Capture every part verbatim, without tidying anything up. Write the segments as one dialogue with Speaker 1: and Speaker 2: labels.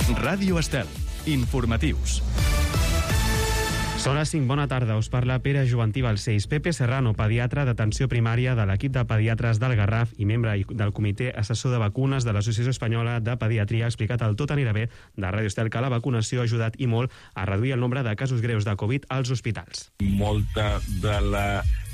Speaker 1: Ràdio Estel. Informatius.
Speaker 2: Són les cinc, bona tarda, us parla Pere Jovantí Balcells. Pepe Serrano, pediatre d'atenció primària de l'equip de pediatres del Garraf i membre del comitè assessor de vacunes de l'Associació Espanyola de Pediatria, ha explicat al Tot anirà bé de Ràdio Estel que la vacunació ha ajudat i molt a reduir el nombre de casos greus de Covid als hospitals.
Speaker 3: Molta de la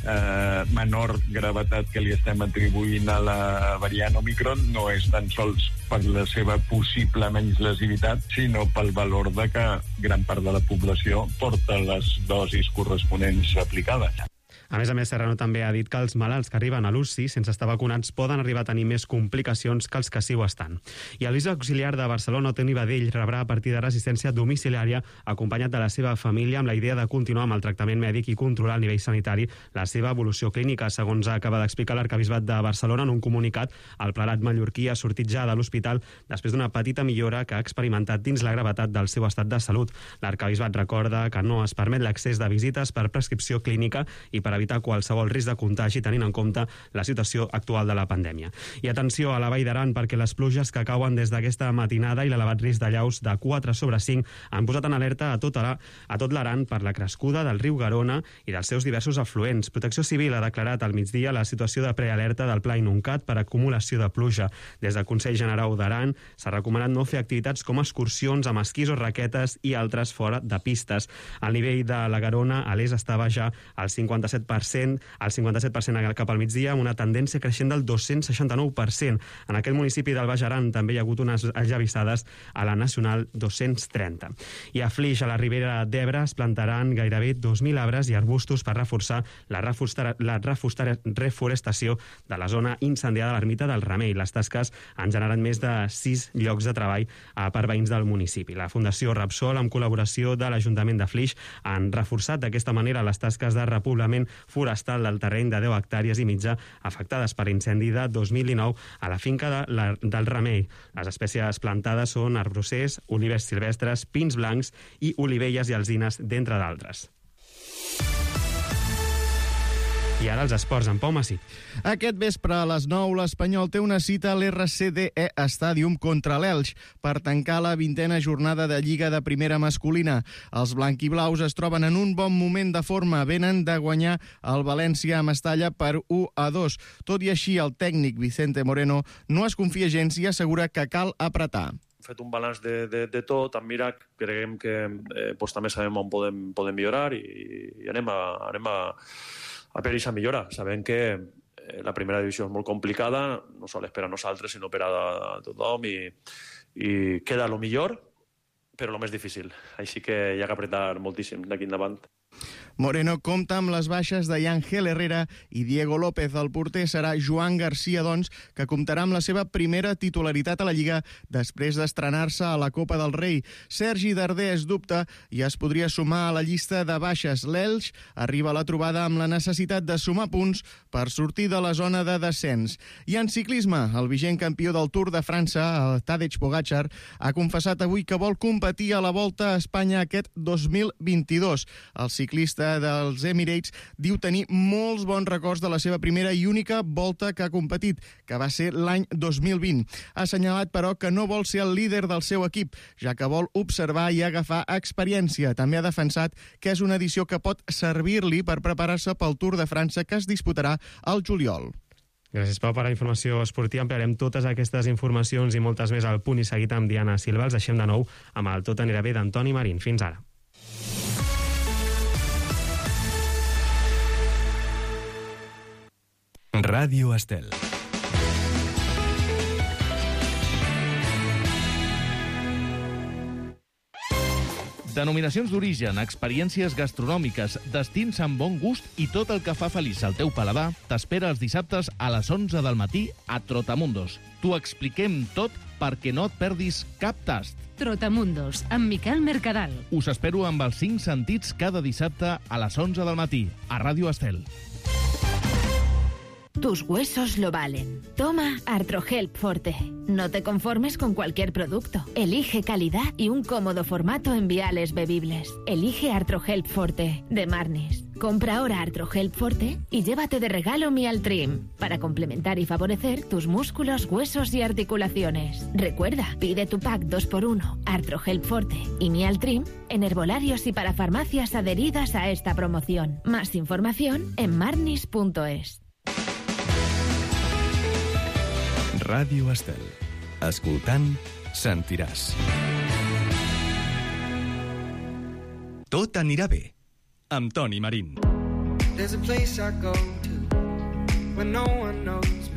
Speaker 3: eh, menor gravetat que li estem atribuint a la variant Omicron no és tan sols per la seva possible menys lesivitat, sinó pel valor de que gran part de la població porta les dosis corresponents aplicades.
Speaker 2: A més a més, Serrano també ha dit que els malalts que arriben a l'U C I sense estar vacunats poden arribar a tenir més complicacions que els que sí ho estan. I el bisbe auxiliar de Barcelona, Toni Badell, rebrà a partir de assistència domiciliària acompanyat de la seva família amb la idea de continuar amb el tractament mèdic i controlar a nivell sanitari la seva evolució clínica. Segons acaba d'explicar l'Arquebisbat de Barcelona en un comunicat, el priorat mallorquí ha sortit ja de l'hospital després d'una petita millora que ha experimentat dins la gravetat del seu estat de salut. L'Arquebisbat recorda que no es permet l'accés de visites per prescripció clínica i per evitar qualsevol risc de contagi tenint en compte la situació actual de la pandèmia. I atenció a la Vall d'Aran, perquè les pluges que cauen des d'aquesta matinada i l'elevat risc d'allaus de quatre sobre cinc han posat en alerta a tot, la, a tot l'Aran per la crescuda del riu Garona i dels seus diversos afluents. Protecció Civil ha declarat al migdia la situació de prealerta del Pla Inuncat per acumulació de pluja. Des del Consell General d'Aran s'ha recomanat no fer activitats com excursions amb esquís o raquetes i altres fora de pistes. El nivell de la Garona a l'est estava ja al cinquanta-set per cent, al cinquanta-set per cent cap al migdia, amb una tendència creixent del dos-cents seixanta-nou per cent. En aquest municipi del Baix Aran també hi ha hagut unes allavissades a la Nacional dos-cents trenta. I a Flix, a la Ribera d'Ebre, es plantaran gairebé dos mil arbres i arbustos per reforçar la, reforstar, la reforstar, reforestació de la zona incendiada de l'ermita del Remei. Les tasques han generat més de sis llocs de treball eh, per veïns del municipi. La Fundació Repsol, amb col·laboració de l'Ajuntament de Flix, han reforçat d'aquesta manera les tasques de repoblament forestal del terreny de deu hectàrees i mitja afectades per incendi de dos mil dinou a la finca de la, del Remei. Les espècies plantades són arbrosers, olivers silvestres, pins blancs i olivelles i alzines, d'entre d'altres. I ara els esports, en Pau Massí.
Speaker 4: Aquest vespre a les nou l'Espanyol té una cita a l'R C D E Stadium contra l'Elx per tancar la vintena jornada de Lliga de Primera Masculina. Els blanquiblaus es troben en un bon moment de forma, venen de guanyar el València a Mestalla per u a dos. Tot i així, el tècnic Vicente Moreno no es confia gens i assegura que cal apretar.
Speaker 5: Hem fet un balanç de, de, de tot, amb Mirac creiem que eh, pues, també sabem on podem, podem millorar i, i anem a... Anem a a per aquesta millora. Sabem que eh, la primera divisió és molt complicada, no sols per a nosaltres, sinó per a, a tothom, i, i queda el millor, però el més difícil. Així que hi ha que apretar moltíssim d'aquí endavant.
Speaker 4: Moreno compta amb les baixes de Ángel Herrera i Diego López. El porter serà Joan Garcia, doncs, que comptarà amb la seva primera titularitat a la Lliga després d'estrenar-se a la Copa del Rei. Sergi Darder es dubta i es podria sumar a la llista de baixes. L'Elx arriba a la trobada amb la necessitat de sumar punts per sortir de la zona de descens. I en ciclisme, el vigent campió del Tour de França, el Tadej Pogačar, ha confessat avui que vol competir a la Volta a Espanya aquest dos mil vint-i-dos. El ciclista dels Emirates diu tenir molts bons records de la seva primera i única volta que ha competit, que va ser l'any dos mil vint. Ha assenyalat, però, que no vol ser el líder del seu equip, ja que vol observar i agafar experiència. També ha defensat que és una edició que pot servir-li per preparar-se pel Tour de França que es disputarà al juliol.
Speaker 2: Gràcies, Pau, per la informació esportiva. Ampliarem totes aquestes informacions i moltes més al Punt i Seguit amb Diana Silva. Els deixem de nou amb el Tot anirà bé d'Antoni Marín. Fins ara.
Speaker 1: Ràdio Estel.
Speaker 6: Denominacions d'origen, experiències gastronòmiques, destins amb bon gust i tot el que fa feliç al teu paladar t'espera els dissabtes a les onze del matí a Trotamundos. T'ho expliquem tot perquè no et perdis cap tast.
Speaker 7: Trotamundos, amb Miquel Mercadal.
Speaker 6: Us espero amb els cinc sentits cada dissabte a les onze del matí a Ràdio Estel.
Speaker 8: tus huesos lo valen. Toma Artrohelp Forte. No te conformes con cualquier producto. Elige calidad y un cómodo formato en viales bebibles. Elige Artrohelp Forte de Marnis. Compra ahora Artrohelp Forte y llévate de regalo Mialtrim para complementar y favorecer tus músculos, huesos y articulaciones. Recuerda, pide tu pack dos por uno Artrohelp Forte y Mialtrim en herbolarios y para farmacias adheridas a esta promoción. Más información en marnis punto es.
Speaker 1: Ràdio Estel. Escoltant, sentiràs. Tot anirà bé. Amb Toni Marín.
Speaker 9: There's a place I go to when no one knows me.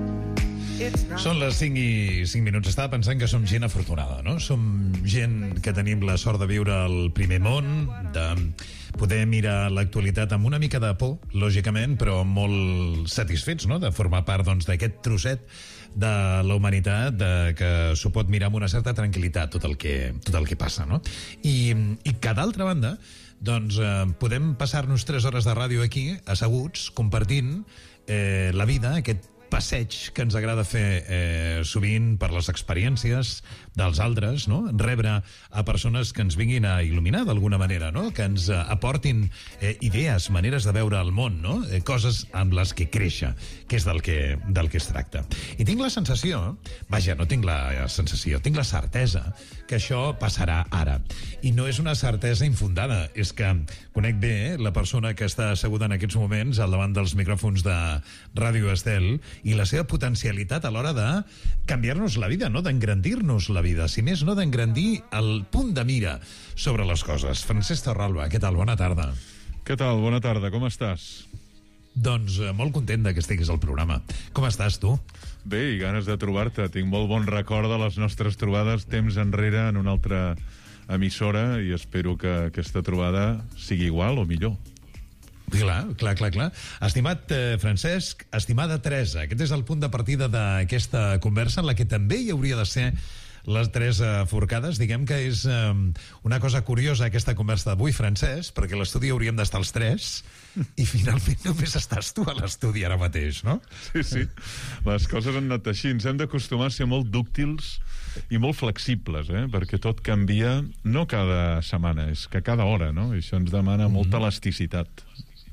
Speaker 10: Són les cinc i cinc minuts. Estava pensant que som gent afortunada, no? Som gent que tenim la sort de viure al primer món, de poder mirar l'actualitat amb una mica de por, lògicament, però molt satisfets, no?, de formar part, doncs, d'aquest trosset de la humanitat, de, que s'ho pot mirar amb una certa tranquil·litat tot el que, tot el que passa, no? I, i que, d'altra banda, doncs eh, podem passar-nos tres hores de ràdio aquí, asseguts, compartint eh, la vida, aquest passeig que ens agrada fer eh, sovint per les experiències dels altres, no? Rebre a persones que ens vinguin a il·luminar d'alguna manera, no? Que ens eh, aportin eh, idees, maneres de veure el món, no? Eh, coses amb les que créixer, que és del que, del que es tracta. I tinc la sensació, vaja, no tinc la sensació, tinc la certesa que això passarà ara. I no és una certesa infundada, és que conec bé eh, la persona que està asseguda en aquests moments al davant dels micròfons de Ràdio Estel i la seva potencialitat a l'hora de canviar-nos la vida, no? D'engrandir-nos la vida, si més no d'engrandir el punt de mira sobre les coses. Francesc Torralba, què tal? Bona tarda.
Speaker 11: Què tal? Bona tarda, com estàs?
Speaker 10: Doncs eh, molt content que estiguis al programa. Com estàs, tu?
Speaker 11: Bé, i ganes de trobar-te. Tinc molt bon record de les nostres trobades temps enrere en una altra emissora i espero que aquesta trobada sigui igual o millor.
Speaker 10: Clar, clar, clar, clar. Estimat eh, Francesc, estimada Teresa, aquest és el punt de partida d'aquesta conversa en la que també hi hauria de ser les Teresa Forcades. Diguem que és eh, una cosa curiosa aquesta conversa d'avui, Francesc, perquè a l'estudi hauríem d'estar els tres i finalment només estàs tu a l'estudi ara mateix, no?
Speaker 11: Sí, sí. Les coses han anat així. Ens hem d'acostumar a ser molt dúctils i molt flexibles, eh? Perquè tot canvia no cada setmana, és que cada hora, no? I això ens demana mm-hmm. molta elasticitat.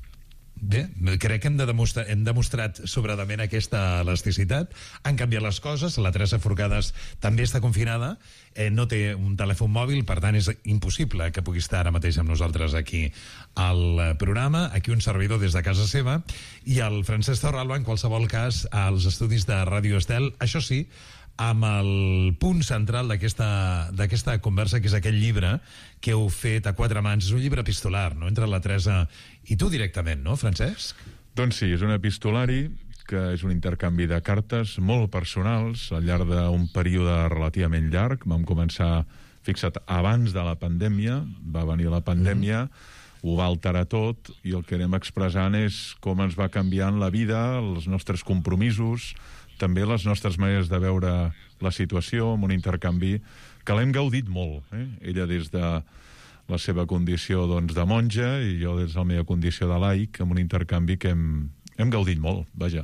Speaker 10: Bé, crec que hem, de demostrar, hem demostrat sobradament aquesta elasticitat. Han canviat les coses, la Teresa Forcades també està confinada, eh, no té un telèfon mòbil, per tant és impossible que pugui estar ara mateix amb nosaltres aquí al programa, aquí un servidor des de casa seva, i el Francesc Torralba, en qualsevol cas, als estudis de Ràdio Estel, això sí, amb el punt central d'aquesta conversa, que és aquell llibre que heu fet a quatre mans. És un llibre epistolar, no?, entre la Teresa i tu directament, no, Francesc?
Speaker 11: Doncs sí, és un epistolari que és un intercanvi de cartes molt personals al llarg d'un període relativament llarg. Vam començar, fixa't, abans de la pandèmia, va venir la pandèmia, mm. ho va alterar tot, i el que anem expressant és com ens va canviant la vida, els nostres compromisos, també les nostres maneres de veure la situació, amb un intercanvi que l'hem gaudit molt. Eh? Ella des de la seva condició, doncs, de monja i jo des de la meva condició de laic, amb un intercanvi que hem, hem gaudit molt, vaja.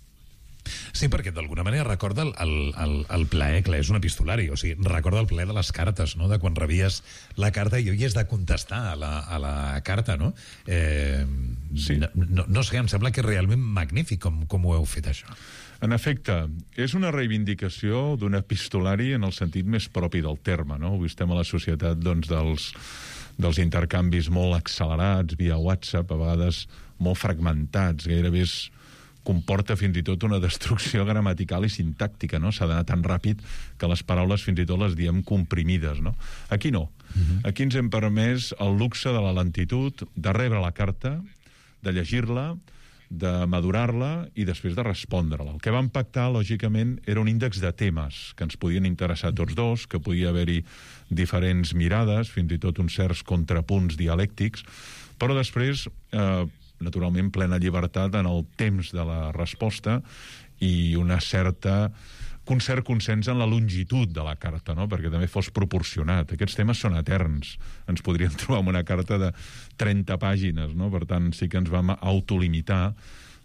Speaker 10: Sí, perquè d'alguna manera recorda el, el, el, el plaer, clar, és un epistolari, o sigui, recorda el plaer de les cartes, no?, de quan rebies la carta i havies de contestar a la, a la carta, no? Eh, sí. no? No sé, em sembla que és realment magnífic com, com ho heu fet, això.
Speaker 11: En efecte, és una reivindicació d'un epistolari en el sentit més propi del terme, no? Avui estem a la societat, doncs, dels, dels intercanvis molt accelerats via WhatsApp, a vegades molt fragmentats, gairebé es comporta fins i tot una destrucció gramatical i sintàctica, no? S'ha d'anar tan ràpid que les paraules fins i tot les diem comprimides, no? Aquí no. Uh-huh. Aquí ens hem permès el luxe de la lentitud, de rebre la carta, de llegir-la, de madurar-la i després de respondre-la. El que vam pactar, lògicament, era un índex de temes que ens podien interessar tots dos, que podia haver-hi diferents mirades, fins i tot uns certs contrapunts dialèctics, però després, eh, naturalment, plena llibertat en el temps de la resposta i una certa un cert consens en la longitud de la carta, no?, perquè també fos proporcionat. Aquests temes són eterns. Ens podríem trobar amb una carta de trenta pàgines, no? Per tant, sí que ens vam autolimitar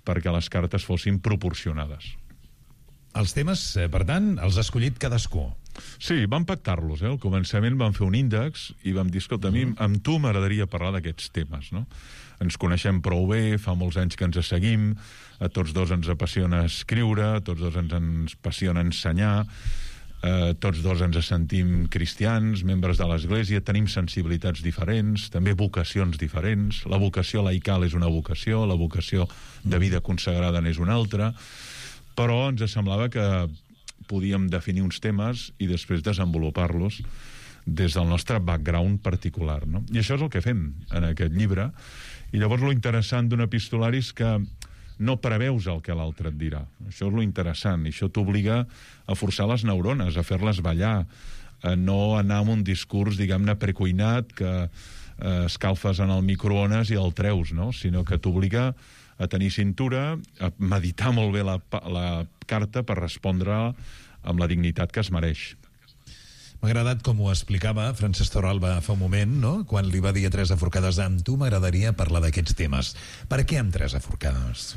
Speaker 11: perquè les cartes fossin proporcionades.
Speaker 10: Els temes, eh, per tant, els ha escollit cadascú.
Speaker 11: Sí, vam pactar-los, eh? Al començament vam fer un índex i vam dir, escolta, a mi, amb tu m'agradaria parlar d'aquests temes, no? Ens coneixem prou bé, fa molts anys que ens seguim, a tots dos ens apassiona escriure, a tots dos ens, ens apassiona ensenyar, eh, tots dos ens sentim cristians, membres de l'Església, tenim sensibilitats diferents, també vocacions diferents, la vocació laical és una vocació, la vocació de vida consagrada n'és una altra, però ens semblava que podíem definir uns temes i després desenvolupar-los des del nostre background particular, no? I això és el que fem en aquest llibre. I llavors lo interessant d'un epistolari és que no preveus el que l'altre et dirà. Això és lo interessant, i això t'obliga a forçar les neurones, a fer-les ballar, a no anar amb un discurs, diguem-ne, precuinat, que eh, escalfes en el microones i el treus, no? Sinó que t'obliga a tenir cintura, a meditar molt bé la, la carta per respondre amb la dignitat que es mereix.
Speaker 10: M'ha agradat com ho explicava Francesc Torralba fa un moment, no? Quan li va dir a Teresa Forcades, amb tu m'agradaria parlar d'aquests temes. Per què amb Teresa Forcades?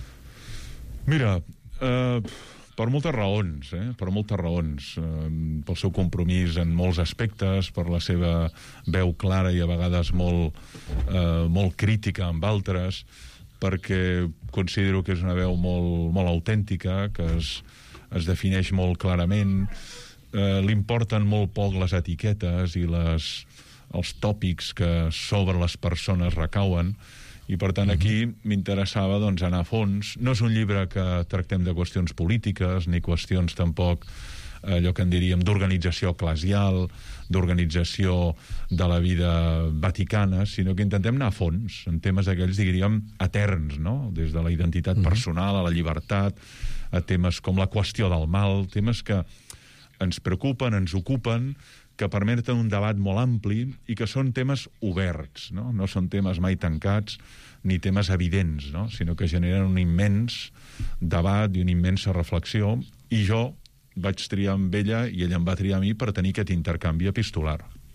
Speaker 11: Mira, eh, per moltes raons, eh? per moltes raons. Eh, pel seu compromís en molts aspectes, per la seva veu clara i a vegades molt, eh, molt crítica amb altres, perquè considero que és una veu molt, molt autèntica, que es, es defineix molt clarament. Eh, li importen molt poc les etiquetes i les, els tòpics que sobre les persones recauen, i per tant aquí m'interessava doncs, anar a fons. No és un llibre que tractem de qüestions polítiques, ni qüestions tampoc allò que en diríem d'organització eclesial, d'organització de la vida vaticana, sinó que intentem anar a fons en temes aquells, diríem, eterns, no? Des de la identitat personal a la llibertat, a temes com la qüestió del mal, temes que ens preocupen, ens ocupen, que permeten un debat molt ampli i que són temes oberts, no? No són temes mai tancats ni temes evidents, no? Sinó que generen un immens debat i una immensa reflexió, i jo vaig triar amb ella i ella em va triar a mi per tenir aquest intercanvi epistolar.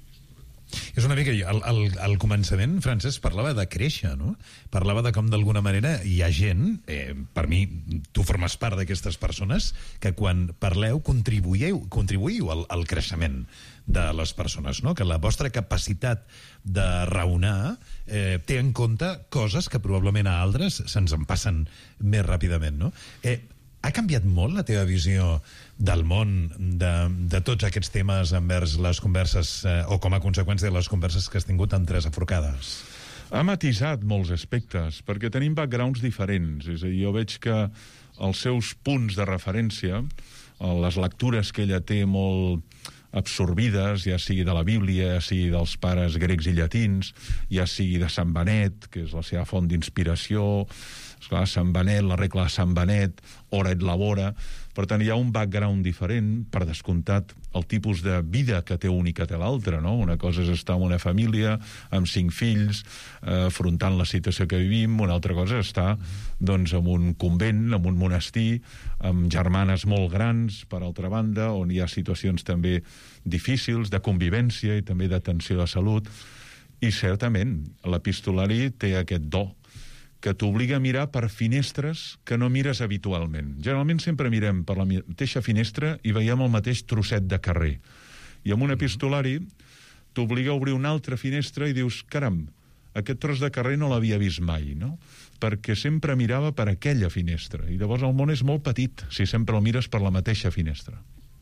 Speaker 10: És una mica... Al, al, al començament, Francesc, parlava de créixer, no? Parlava de com, d'alguna manera, hi ha gent, eh, per mi, tu formes part d'aquestes persones, que quan parleu contribuïu, contribuïu al, al creixement de les persones, no? Que la vostra capacitat de raonar eh, té en compte coses que probablement a altres se'ns en passen més ràpidament, no? Eh, ha canviat molt la teva visió del món, de, de tots aquests temes envers les converses, eh, o com a conseqüència de les converses que has tingut amb Teresa Forcades?
Speaker 11: Ha matisat molts aspectes, perquè tenim backgrounds diferents. És a dir, jo veig que els seus punts de referència, les lectures que ella té molt absorbides, ja sigui de la Bíblia, ja sigui dels pares grecs i llatins, ja sigui de Sant Benet, que és la seva font d'inspiració, esclar, Sant Benet, la regla de Sant Benet, ora et labora. Per tant, hi ha un background diferent, per descomptat, el tipus de vida que té un i que té l'altre, no? Una cosa és estar en una família, amb cinc fills, eh, afrontant la situació que vivim, una altra cosa és estar, doncs, en un convent, en un monestir, amb germanes molt grans, per altra banda, on hi ha situacions també difícils, de convivència i també d'atenció de salut. I, certament, l'epistolari té aquest do, que t'obliga a mirar per finestres que no mires habitualment. Generalment sempre mirem per la mateixa finestra i veiem el mateix trosset de carrer. I amb un epistolari t'obliga a obrir una altra finestra i dius, caram, aquest tros de carrer no l'havia vist mai, no? Perquè sempre mirava per aquella finestra. I llavors el món és molt petit, si sempre el mires per la mateixa finestra.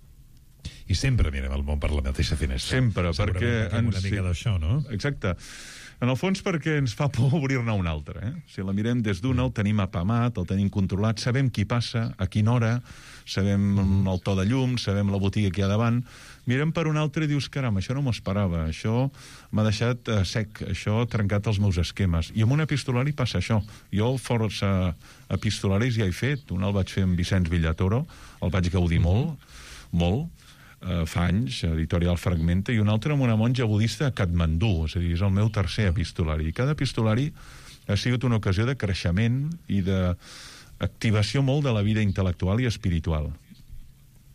Speaker 10: I sempre mirem el món per la mateixa finestra.
Speaker 11: Sempre, perquè...
Speaker 10: Ens... Una mica d'això, no?
Speaker 11: Exacte. En el fons perquè ens fa por obrir-ne un altre. Eh? Si la mirem des d'una, el tenim apamat, el tenim controlat, sabem qui passa, a quina hora, sabem el to de llum, sabem la botiga que hi ha davant. Mirem per un altre i dius, caram, això no m'ho esperava, això m'ha deixat eh, sec, això ha trencat els meus esquemes. I amb un epistolari passa això. Jo força epistolaris ja he fet. Un el vaig fer amb Vicenç Villatoro, el vaig gaudir molt, molt, Uh, fa anys, editorial Fragmenta, i un altre amb una monja budista a Katmandú, és a dir, és el meu tercer epistolari. I cada epistolari ha sigut una ocasió de creixement i d'activació molt de la vida intel·lectual i espiritual.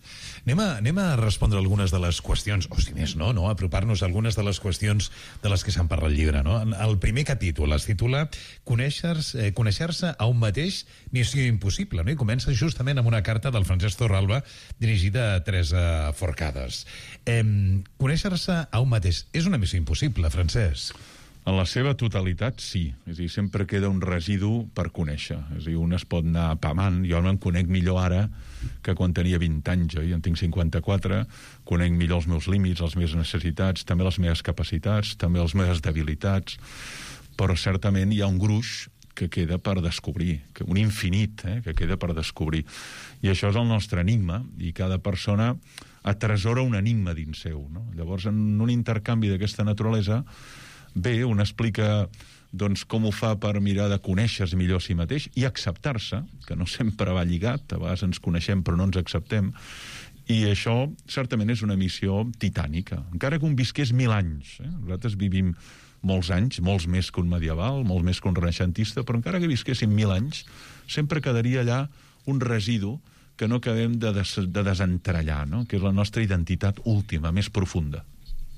Speaker 10: Anem a, anem a respondre algunes de les qüestions, o si més no, no? apropar-nos a algunes de les qüestions de les que se'n parla al llibre. No? El primer capítol es titula Conèixer-se eh, conèixer-se a un mateix, missió impossible, no? I comença justament amb una carta del Francesc Torralba dirigida a Teresa Forcades. Eh, conèixer-se a un mateix és una missió impossible, Francesc?
Speaker 11: En la seva totalitat, sí. És a dir, sempre queda un residu per conèixer. És a dir, un es pot anar apamant. Jo me'n conec millor ara que quan tenia vint anys. Jo en tinc cinquanta-quatre, conec millor els meus límits, les meves necessitats, també les meves capacitats, també les meves debilitats, però certament hi ha un gruix que queda per descobrir, un infinit eh, que queda per descobrir. I això és el nostre enigma, i cada persona atresora un enigma dins seu. No? Llavors, en un intercanvi d'aquesta naturalesa, bé, un explica doncs, com ho fa per mirar de conèixer-se millor a si mateix i acceptar-se, que no sempre va lligat, a vegades ens coneixem però no ens acceptem, i això certament és una missió titànica, encara que un visqués mil anys. Eh? Nosaltres vivim molts anys, molts més que un medieval, molts més que un renaixentista, però encara que visquéssim mil anys, sempre quedaria allà un residu que no acabem de, des de desentrellar, no? Que és la nostra identitat última, més profunda.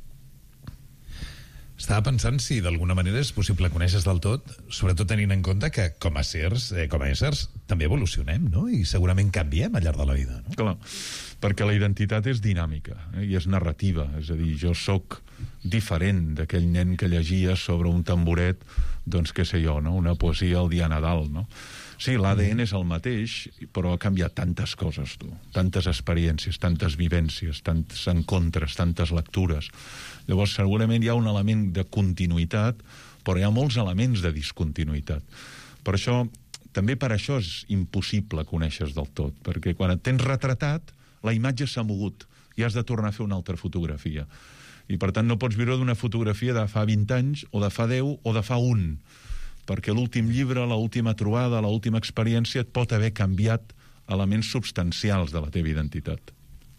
Speaker 10: Estava pensant si d'alguna manera és possible conèixer del tot, sobretot tenint en compte que com a éssers, eh, com a éssers també evolucionem, no? I segurament canviem al llarg de la vida, no?
Speaker 11: Clar, perquè la identitat és dinàmica eh, i és narrativa, és a dir, jo sóc diferent d'aquell nen que llegia sobre un tamboret, doncs què sé jo, no? Una poesia el dia Nadal, no? Sí, l'A D N és el mateix, però ha canviat tantes coses, tu. Tantes experiències, tantes vivències, tants encontres, tantes lectures. Llavors, segurament hi ha un element de continuïtat, però hi ha molts elements de discontinuïtat. Per això, també per això és impossible conèixer del tot, perquè quan et tens retratat, la imatge s'ha mogut i has de tornar a fer una altra fotografia. I, per tant, no pots viure d'una fotografia de fa vint anys, o de fa deu, o de fa un, perquè l'últim llibre, l'última trobada, l'última experiència et pot haver canviat elements substancials de la teva identitat.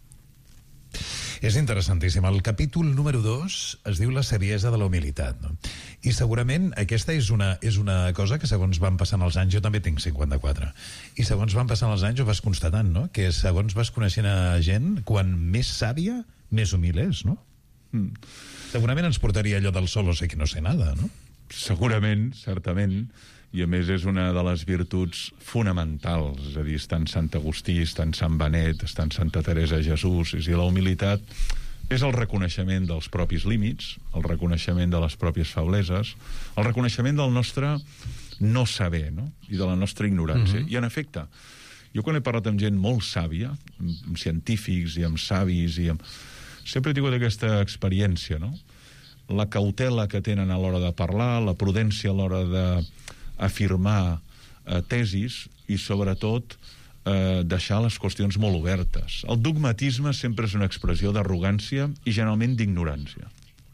Speaker 10: És interessantíssim. El capítol número dos es diu La saviesa de la humilitat, no? I segurament aquesta és una, és una cosa que segons van passant els anys, jo també tinc cinquanta-quatre, i segons van passant els anys ho vas constatant, no? Que segons vas coneixent a gent, quan més sàvia, més humil és, no? Mm. Segurament ens portaria allò del solo sé que no sé nada, no?
Speaker 11: Segurament, certament, i a més és una de les virtuts fonamentals, és a dir, està en Sant Agustí, està en Sant Benet, està en Santa Teresa de Jesús, és a dir, la humilitat és el reconeixement dels propis límits, el reconeixement de les pròpies febleses, el reconeixement del nostre no saber, no? I de la nostra ignorància. Mm-hmm. I, en efecte, jo quan he parlat amb gent molt sàvia, amb científics i amb savis, i amb... sempre he tingut aquesta experiència, no? La cautela que tenen a l'hora de parlar, la prudència a l'hora d'afirmar eh, tesis i, sobretot, eh, deixar les qüestions molt obertes. El dogmatisme sempre és una expressió d'arrogància i, generalment, d'ignorància.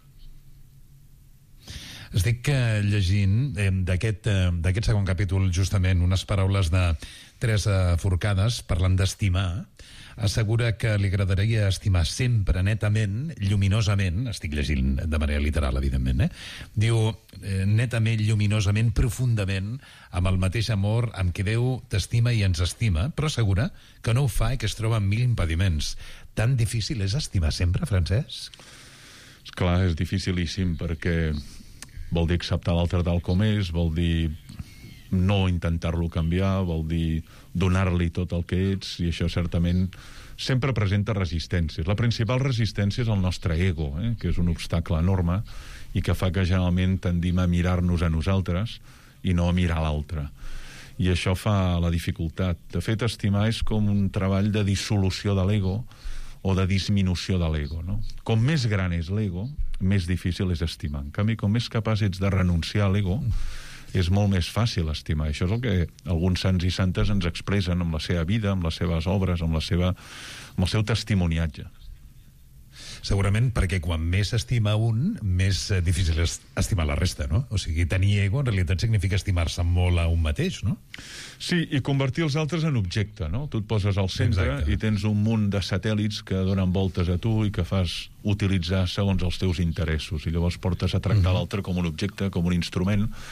Speaker 10: Estic eh, llegint eh, d'aquest eh, d'aquest segon capítol, justament, unes paraules de Teresa Forcades parlant d'estimar. Assegura que li agradaria estimar sempre netament, lluminosament, estic llegint de manera literal, evidentment, eh? Diu, eh, netament, lluminosament, profundament, amb el mateix amor amb què Déu t'estima i ens estima, però assegura que no ho fa i que es troba amb mil impediments. Tan difícil és estimar sempre, Francesc?
Speaker 11: Clar, és dificilíssim, perquè vol dir acceptar l'altre tal com és, vol dir no intentar-lo canviar, vol dir donar-li tot el que ets, i això certament sempre presenta resistències. La principal resistència és el nostre ego, eh? Que és un obstacle enorme i que fa que generalment tendim a mirar-nos a nosaltres i no a mirar l'altre. I això fa la dificultat. De fet, estimar és com un treball de dissolució de l'ego o de disminució de l'ego, no? Com més gran és l'ego, més difícil és estimar. En canvi, com més capaç ets de renunciar a l'ego, és molt més fàcil estimar. Això és el que alguns sants i santes ens expressen amb la seva vida, amb les seves obres, amb, la seva, amb el seu testimoniatge.
Speaker 10: Segurament perquè quan més estima un, més difícil és estimar la resta, no? O sigui, tenir ego en realitat significa estimar-se molt a un mateix, no?
Speaker 11: Sí, i convertir els altres en objecte, no? Tu et poses al centre. Exacte. I tens un munt de satèl·lits que donen voltes a tu i que fas utilitzar segons els teus interessos, i llavors portes a tractar mm-hmm. l'altre com un objecte, com un instrument,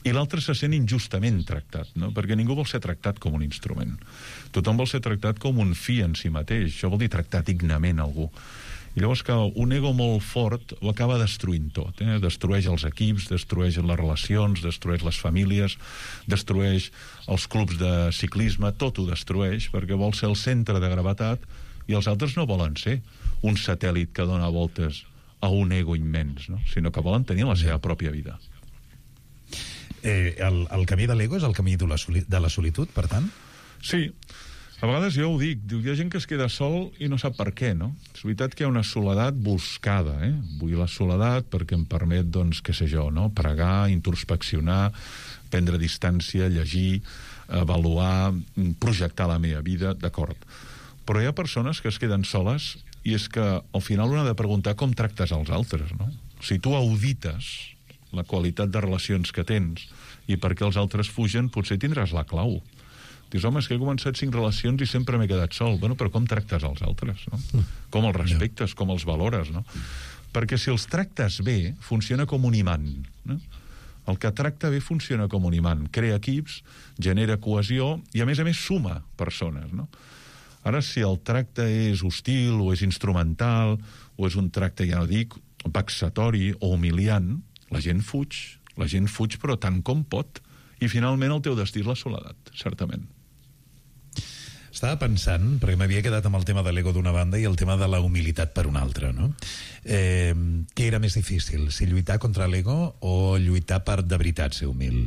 Speaker 11: I l'altre se sent injustament tractat, no? Perquè ningú vol ser tractat com un instrument. Tothom vol ser tractat com un fi en si mateix. Això vol dir tractar dignament algú. I llavors que un ego molt fort ho acaba destruint tot. Eh? Destrueix els equips, destrueix les relacions, destrueix les famílies, destrueix els clubs de ciclisme, tot ho destrueix perquè vol ser el centre de gravetat i els altres no volen ser un satèl·lit que dona voltes a un ego immens, no? Sinó que volen tenir la seva pròpia vida.
Speaker 10: Eh, el, el camí de l'ego és el camí de la, soli de la solitud, per tant?
Speaker 11: Sí. A vegades jo ho dic, diu, hi ha gent que es queda sol i no sap per què, no? És veritat que hi ha una soledat buscada, eh? Vull la soledat perquè em permet, doncs, què sé jo, no? Pregar, introspeccionar, prendre distància, llegir, avaluar, projectar la meva vida, d'acord. Però hi ha persones que es queden soles i és que al final un ha de preguntar com tractes els altres, no? Si tu audites la qualitat de relacions que tens i per què els altres fugen, potser tindràs la clau. Dius, home, és que he començat cinc relacions i sempre m'he quedat sol. Bueno, però com tractes els altres, no? Com els respectes, com els valores, no? Perquè si els tractes bé, funciona com un imant, no? El que tracta bé funciona com un imant. Crea equips, genera cohesió i, a més a més, suma persones, no? Ara, si el tracte és hostil o és instrumental o és un tracte, ja no dic, vexatori o humiliant, la gent fuig, la gent fuig però tant com pot. I finalment el teu destí és la soledat, certament.
Speaker 10: Estava pensant, perquè m'havia quedat amb el tema de l'ego d'una banda i el tema de la humilitat per una altra, no? Eh, què era més difícil, si lluitar contra l'ego o lluitar per de veritat ser humil?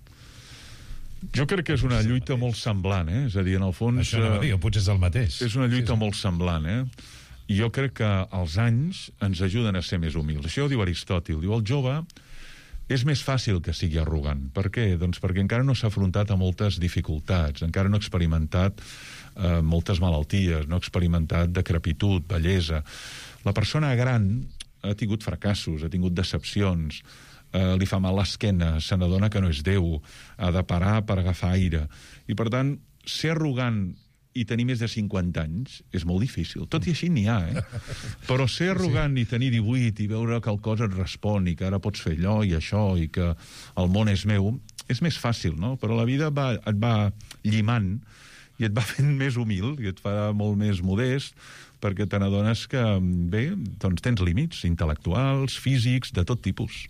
Speaker 11: Jo crec que és una lluita molt semblant, eh? És a dir, en el fons...
Speaker 10: Això no va dir, o potser és el mateix.
Speaker 11: És una lluita
Speaker 10: sí, sí.
Speaker 11: molt semblant, eh? I jo crec que els anys ens ajuden a ser més humils. Això ho diu Aristòtil. Diu, el jove és més fàcil que sigui arrogant. Per què? Doncs perquè encara no s'ha afrontat a moltes dificultats, encara no ha experimentat eh, moltes malalties, no ha experimentat decrepitud, bellesa. La persona gran ha tingut fracassos, ha tingut decepcions, eh, li fa mal l'esquena, se n'adona que no és Déu, ha de parar per agafar aire. I, per tant, ser arrogant i tenir més de cinquanta anys és molt difícil. Tot i així n'hi ha, eh? Però ser arrogant sí. i tenir divuit i veure que el cos et respon i que ara pots fer allò i això i que el món és meu, és més fàcil, no? Però la vida va, et va llimant i et va fent més humil i et fa molt més modest perquè te n'adones que, bé, doncs tens límits intel·lectuals, físics, de tot tipus.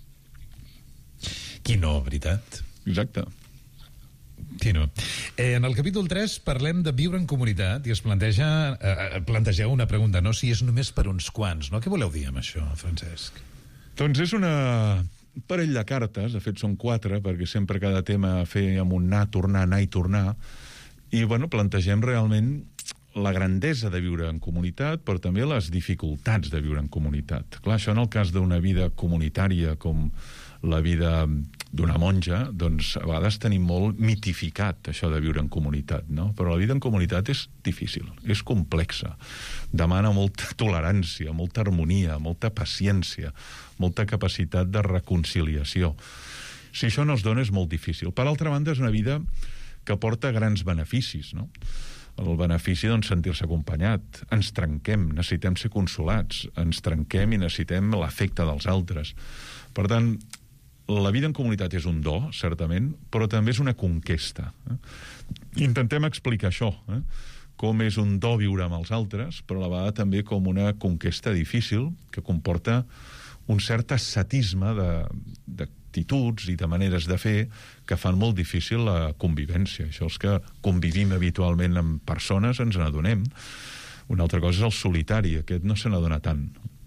Speaker 10: Qui no, veritat?
Speaker 11: Exacte.
Speaker 10: Sí, no. Eh, en el capítol tres parlem de viure en comunitat i es planteja, eh, plantegeu una pregunta, no? Si és només per uns quants, no? Què voleu dir amb això, Francesc?
Speaker 11: Doncs és una parell de cartes, de fet són quatre, perquè sempre cada tema fèiem un anar, tornar, anar i tornar, i bueno, plantegem realment la grandesa de viure en comunitat, però també les dificultats de viure en comunitat. Clar, això en el cas d'una vida comunitària com la vida d'una monja, doncs a vegades tenim molt mitificat això de viure en comunitat, no? Però la vida en comunitat és difícil, és complexa, demana molta tolerància, molta harmonia, molta paciència, molta capacitat de reconciliació. Si això no es dona és molt difícil. Per altra banda, és una vida que porta grans beneficis, no? El benefici, doncs, sentir-se acompanyat. Ens trenquem, necessitem ser consolats, ens trenquem i necessitem l'afecte dels altres. Per tant, la vida en comunitat és un do, certament, però també és una conquesta. Eh? Intentem explicar això, eh? Com és un do viure amb els altres, però a la vegada també com una conquesta difícil que comporta un cert ascetisme d'actituds i de maneres de fer que fan molt difícil la convivència. Això és que convivim habitualment amb persones, ens n'adonem. Una altra cosa és el solitari, aquest no se n'adona tant.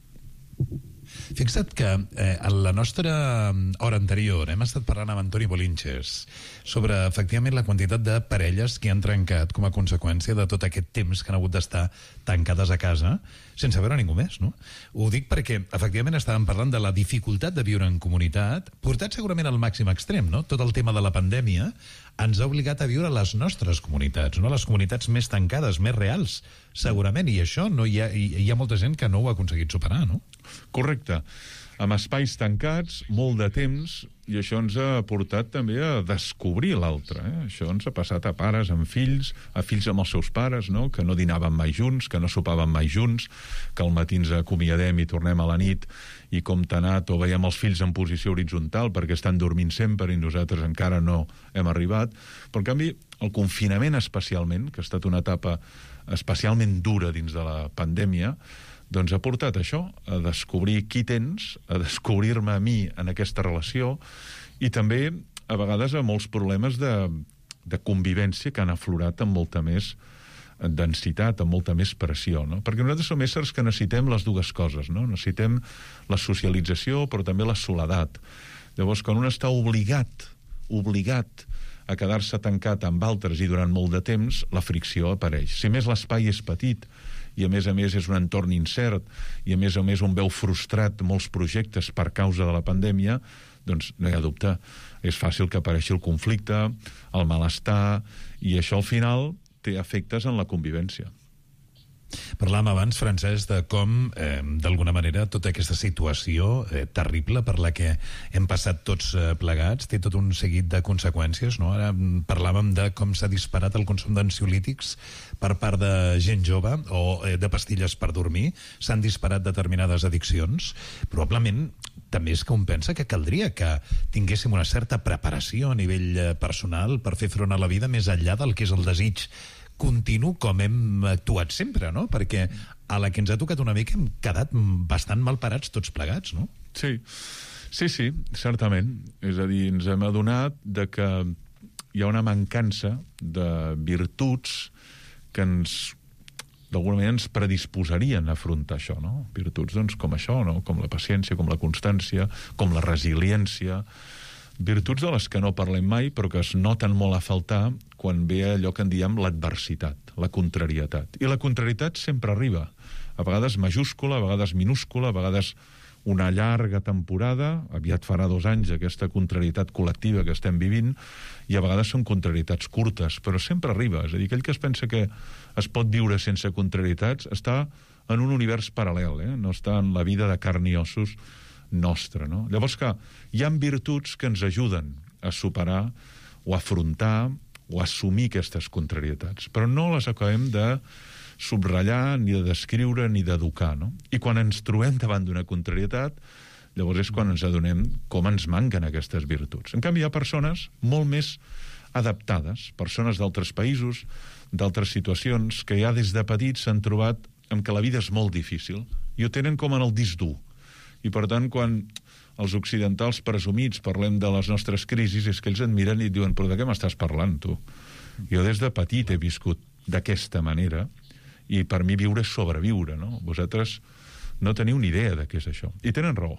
Speaker 10: Fixa't que eh, en la nostra hora anterior hem estat parlant amb Antoni Bolinches sobre, efectivament, la quantitat de parelles que han trencat com a conseqüència de tot aquest temps que han hagut d'estar tancades a casa sense veure ningú més, no? Ho dic perquè, efectivament, estàvem parlant de la dificultat de viure en comunitat, portat segurament al màxim extrem, no? Tot el tema de la pandèmia ens ha obligat a viure les nostres comunitats, no? Les comunitats més tancades, més reals, segurament, i això no hi ha, hi ha molta gent que no ho ha aconseguit superar, no?
Speaker 11: Correcte. Amb espais tancats, molt de temps, i això ens ha portat també a descobrir l'altre. Eh? Això ens ha passat a pares amb fills, a fills amb els seus pares, no? Que no dinaven mai junts, que no sopaven mai junts, que al matí ens acomiadem i tornem a la nit i com t'ha anat, o veiem els fills en posició horitzontal perquè estan dormint sempre i nosaltres encara no hem arribat. Però, en canvi, el confinament especialment, que ha estat una etapa especialment dura dins de la pandèmia, doncs ha portat això, a descobrir qui tens, a descobrir-me a mi en aquesta relació i també, a vegades, a molts problemes de, de convivència que han aflorat amb molta més densitat, amb molta més pressió, no? Perquè nosaltres som éssers que necessitem les dues coses, no? Necessitem la socialització, però també la soledat. Llavors, quan un està obligat, obligat a quedar-se tancat amb altres i durant molt de temps, la fricció apareix. Si més l'espai és petit, i a més a més és un entorn incert, i a més a més un veu frustrat molts projectes per causa de la pandèmia, doncs no hi ha dubte, és fàcil que apareixi el conflicte, el malestar, i això al final té efectes en la convivència.
Speaker 10: Parlàvem abans, Francesc, de com, eh, d'alguna manera, tota aquesta situació eh, terrible per la que hem passat tots eh, plegats té tot un seguit de conseqüències, no? Ara parlàvem de com s'ha disparat el consum d'ansiolítics per part de gent jove o eh, de pastilles per dormir, s'han disparat determinades addiccions. Probablement també és que un pensa que caldria que tinguéssim una certa preparació a nivell eh, personal per fer front a la vida més enllà del que és el desig continu com hem actuat sempre, no? Perquè a la que ens ha tocat una mica hem quedat bastant mal parats tots plegats, no?
Speaker 11: Sí, sí, sí, certament. És a dir, ens hem adonat de que hi ha una mancança de virtuts que ens, d'alguna manera, ens predisposarien a afrontar això, no? Virtuts, doncs, com això, no? Com la paciència, com la constància, com la resiliència, virtuts de les que no parlem mai, però que es noten molt a faltar quan ve allò que en diem l'adversitat, la contrarietat. I la contrarietat sempre arriba, a vegades majúscula, a vegades minúscula, a vegades una llarga temporada, aviat farà dos anys aquesta contrarietat col·lectiva que estem vivint, i a vegades són contrarietats curtes, però sempre arriba. És a dir, aquell que es pensa que es pot viure sense contrarietats està en un univers paral·lel, eh? No està en la vida de carn i ossos nostra, no? Llavors, que hi ha virtuts que ens ajuden a superar o a afrontar o a assumir aquestes contrarietats, però no les acabem de subratllar, ni de descriure, ni d'educar, no? I quan ens trobem davant d'una contrarietat, llavors és quan ens adonem com ens manquen aquestes virtuts. En canvi, hi ha persones molt més adaptades, persones d'altres països, d'altres situacions, que ja des de petits s'han trobat amb que la vida és molt difícil i ho tenen com en el disc dur. I, per tant, quan els occidentals presumits parlem de les nostres crisis, és que ells et miren i et diuen, però de què m'estàs parlant, tu? Jo des de petit he viscut d'aquesta manera i per mi viure és sobreviure, no? Vosaltres no teniu ni idea de què és això. I tenen raó.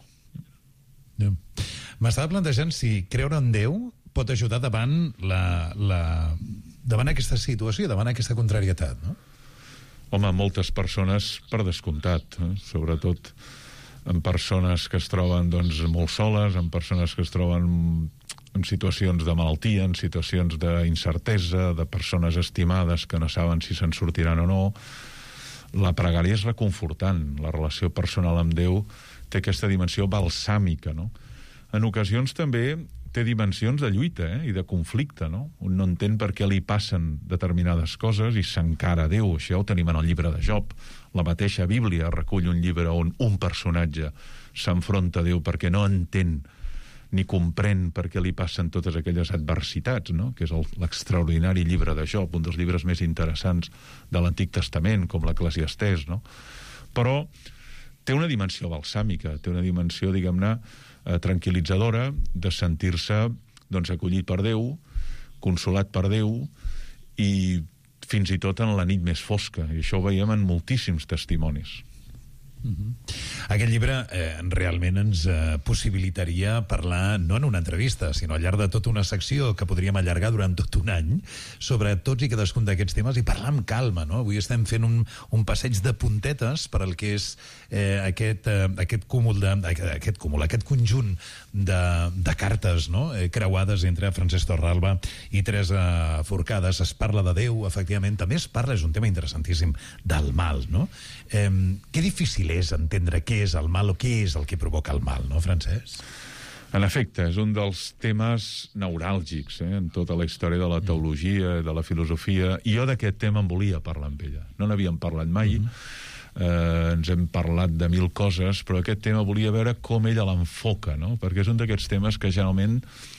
Speaker 10: Ja. M'estava plantejant si creure en Déu pot ajudar davant la, la, davant aquesta situació, davant aquesta contrarietat, no?
Speaker 11: Home, moltes persones, per descomptat, eh? Sobretot en persones que es troben doncs, molt soles, en persones que es troben en situacions de malaltia, en situacions d'incertesa, de persones estimades que no saben si se'n sortiran o no. La pregària és reconfortant. La relació personal amb Déu té aquesta dimensió balsàmica, no? En ocasions també té dimensions de lluita, eh? I de conflicte, no? Un no entén per què li passen determinades coses i s'encara a Déu. Això ho tenim en el llibre de Job. La mateixa Bíblia recull un llibre on un personatge s'enfronta a Déu perquè no entén ni comprèn per què li passen totes aquelles adversitats, no? Que és l'extraordinari llibre de Job, un dels llibres més interessants de l'Antic Testament, com l'Eclesiastès, no? Però té una dimensió balsàmica, té una dimensió, diguem-ne, eh, tranquil·litzadora, de sentir-se doncs, acollit per Déu, consolat per Déu, i fins i tot en la nit més fosca, i això ho veiem en moltíssims testimonis.
Speaker 10: Mm-hmm. Aquest llibre eh, realment ens eh, possibilitaria parlar no en una entrevista, sinó al llarg de tota una secció que podríem allargar durant tot un any sobre tots i cadascun d'aquests temes i parlar amb calma, no? Avui estem fent un, un passeig de puntetes per al que és eh, aquest, eh, aquest cúmul de, aquest cúmul, aquest conjunt de, de cartes, no? eh, creuades entre Francesc Torralba i Teresa Forcades. Es parla de Déu, efectivament, també es parla, és un tema interessantíssim, del mal, no? Eh, que difícil és entendre què és el mal o què és el que provoca el mal, no, Francesc?
Speaker 11: En efecte, és un dels temes neuràlgics eh, en tota la història de la teologia, de la filosofia, i jo d'aquest tema en volia parlar amb ella. No n'havíem parlat mai, mm-hmm. eh, ens hem parlat de mil coses, però aquest tema volia veure com ella l'enfoca, no? Perquè és un d'aquests temes que generalment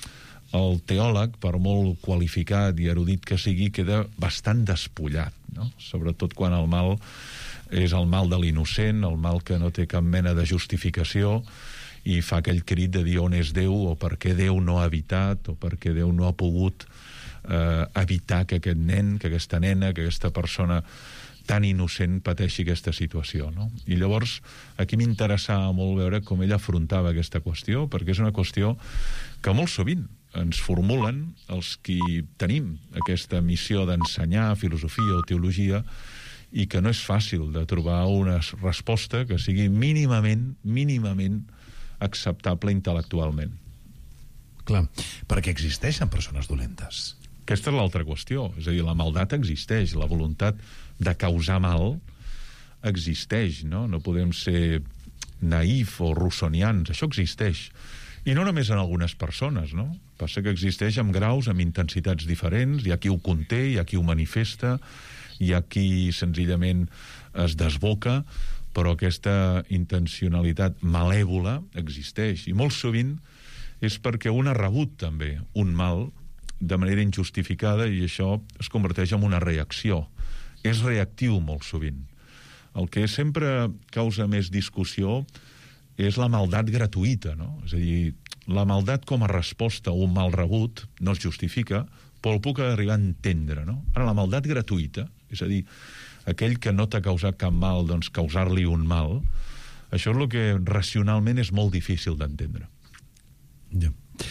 Speaker 11: el teòleg, per molt qualificat i erudit que sigui, queda bastant despullat, no? Sobretot quan el mal és el mal de l'innocent, el mal que no té cap mena de justificació, i fa aquell crit de dir on és Déu, o per què Déu no ha evitat, o per què Déu no ha pogut eh, evitar que aquest nen, que aquesta nena, que aquesta persona tan innocent pateixi aquesta situació, no? I llavors aquí m'interessava molt veure com ella afrontava aquesta qüestió, perquè és una qüestió que molt sovint ens formulen els qui tenim aquesta missió d'ensenyar filosofia o teologia, i que no és fàcil de trobar una resposta que sigui mínimament, mínimament acceptable intel·lectualment.
Speaker 10: Clar, perquè existeixen persones dolentes.
Speaker 11: Aquesta és l'altra qüestió. És a dir, la maldat existeix, la voluntat de causar mal existeix, no? No podem ser naïf o rossonians, això existeix. I no només en algunes persones, no? Passa que existeix amb graus, amb intensitats diferents, hi ha qui ho conté, hi ha qui ho manifesta, hi ha qui senzillament es desboca, però aquesta intencionalitat malèvola existeix. I molt sovint és perquè un ha rebut també un mal de manera injustificada i això es converteix en una reacció. És reactiu molt sovint. El que sempre causa més discussió és la maldat gratuïta, no? És a dir, la maldat com a resposta a un mal rebut no es justifica, però el puc arribar a entendre, no? Ara, la maldat gratuïta, és a dir, aquell que no t'ha causat cap mal, doncs causar-li un mal, això és el que racionalment és molt difícil d'entendre.
Speaker 10: Ja.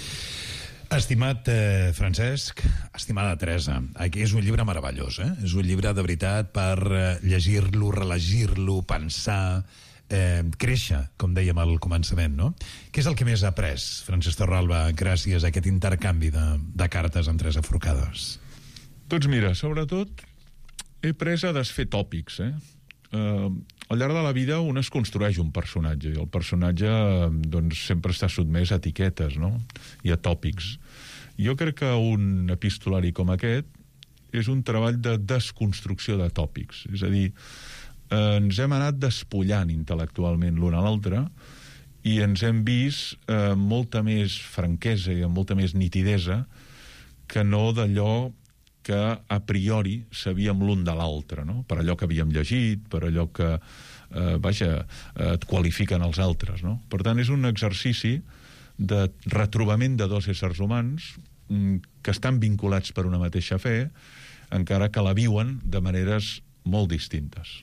Speaker 10: Estimat eh, Francesc, estimada Teresa, aquí és un llibre meravellós, eh? És un llibre de veritat per eh, llegir-lo, relegir-lo, pensar, eh, créixer, com dèiem al començament, no? Què és el que més ha après, Francesc Torralba, gràcies a aquest intercanvi de, de cartes amb Teresa Forcades?
Speaker 11: Doncs mira, sobretot he pres a desfer tòpics, eh? Uh, al llarg de la vida un es construeix un personatge, i el personatge doncs, sempre està sotmès a etiquetes, no? I a tòpics. Jo crec que un epistolari com aquest és un treball de desconstrucció de tòpics. És a dir, eh, ens hem anat despullant intel·lectualment l'un a l'altre i ens hem vist eh, molta més franquesa i amb molta més nitidesa que no d'allò que a priori sabíem l'un de l'altre, no? Per allò que havíem llegit, per allò que, eh, vaja, et qualifiquen els altres, no? Per tant, és un exercici de retrobament de dos éssers humans mm, que estan vinculats per una mateixa fe, encara que la viuen de maneres molt distintes.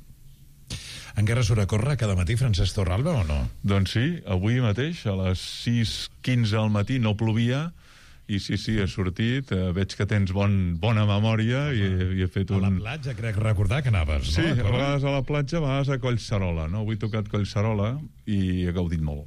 Speaker 10: Encara surt a córrer cada matí Francesc Torralba o no?
Speaker 11: Doncs sí, avui mateix a les sis quinze al matí no plovia. I sí, sí, he sortit, eh, veig que tens bon, bona memòria i, i he fet un...
Speaker 10: A la platja, crec recordar que anaves,
Speaker 11: sí,
Speaker 10: no?
Speaker 11: Sí, a vegades a la platja, a vegades a Collserola, no? Avui he tocat Collserola i he gaudit molt.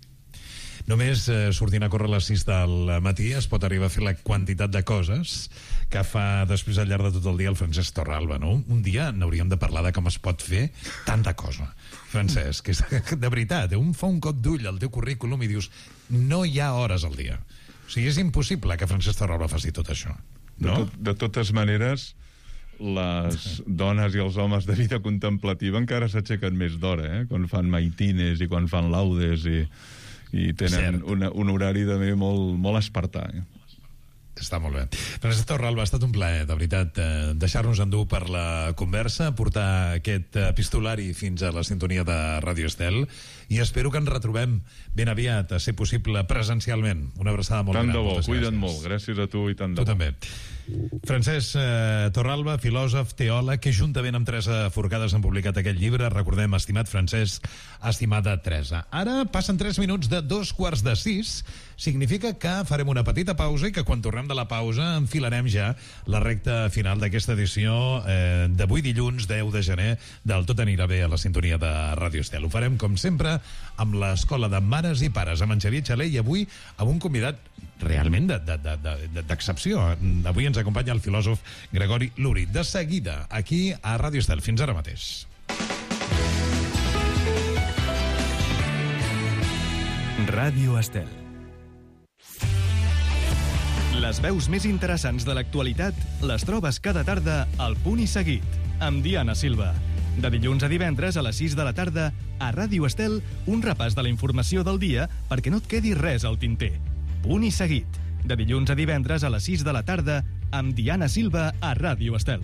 Speaker 10: Només eh, sortint a córrer a les sis del matí es pot arribar a fer la quantitat de coses que fa després al llarg de tot el dia el Francesc Torralba, no? Un dia n'hauríem de parlar de com es pot fer tanta cosa. Francesc, que és, de veritat, un fa un cop d'ull al teu currículum i dius no hi ha hores al dia. O sigui, és impossible que Francesc Torralba faci tot això, no?
Speaker 11: De, tot, de totes maneres, les dones i els homes de vida contemplativa encara s'aixequen més d'hora, eh? Quan fan maitines i quan fan laudes i, i tenen una, un horari també molt, molt espartà, eh?
Speaker 10: Està molt bé. Francesc Torralba, ha estat un plaer, de veritat, eh, deixar-nos endur per la conversa, portar aquest epistolari fins a la sintonia de Ràdio Estel, i espero que ens retrobem ben aviat, a ser possible, presencialment. Una abraçada molt
Speaker 11: tant
Speaker 10: gran.
Speaker 11: Tant de bo,
Speaker 10: Moltes
Speaker 11: cuida't
Speaker 10: gràcies.
Speaker 11: molt. Gràcies a tu i tant de
Speaker 10: tu
Speaker 11: bo.
Speaker 10: Tu també. Francesc eh, Torralba, filòsof, teòleg, que juntament amb Teresa Forcades han publicat aquest llibre. Recordem, estimat Francesc, estimada Teresa. Ara passen tres minuts de dos quarts de sis. Significa que farem una petita pausa i que quan tornem de la pausa enfilarem ja la recta final d'aquesta edició eh, d'avui dilluns deu de gener del Tot anirà bé a la sintonia de Ràdio Estel. Ho farem, com sempre, amb l'Escola de Mares i Pares, amb en Xavier Xaler, i avui amb un convidat realment d'excepció. Avui ens acompanya el filòsof Gregori Luri. De seguida, aquí a Ràdio Estel. Fins ara mateix.
Speaker 1: Ràdio Estel.
Speaker 12: Les veus més interessants de l'actualitat les trobes cada tarda al Punt i Seguit, amb Diana Silva. De dilluns a divendres a les sis de la tarda, a Ràdio Estel, un repàs de la informació del dia perquè no et quedi res al tinter. Punt i Seguit, de dilluns a divendres a les sis de la tarda, amb Diana Silva a Ràdio Estel.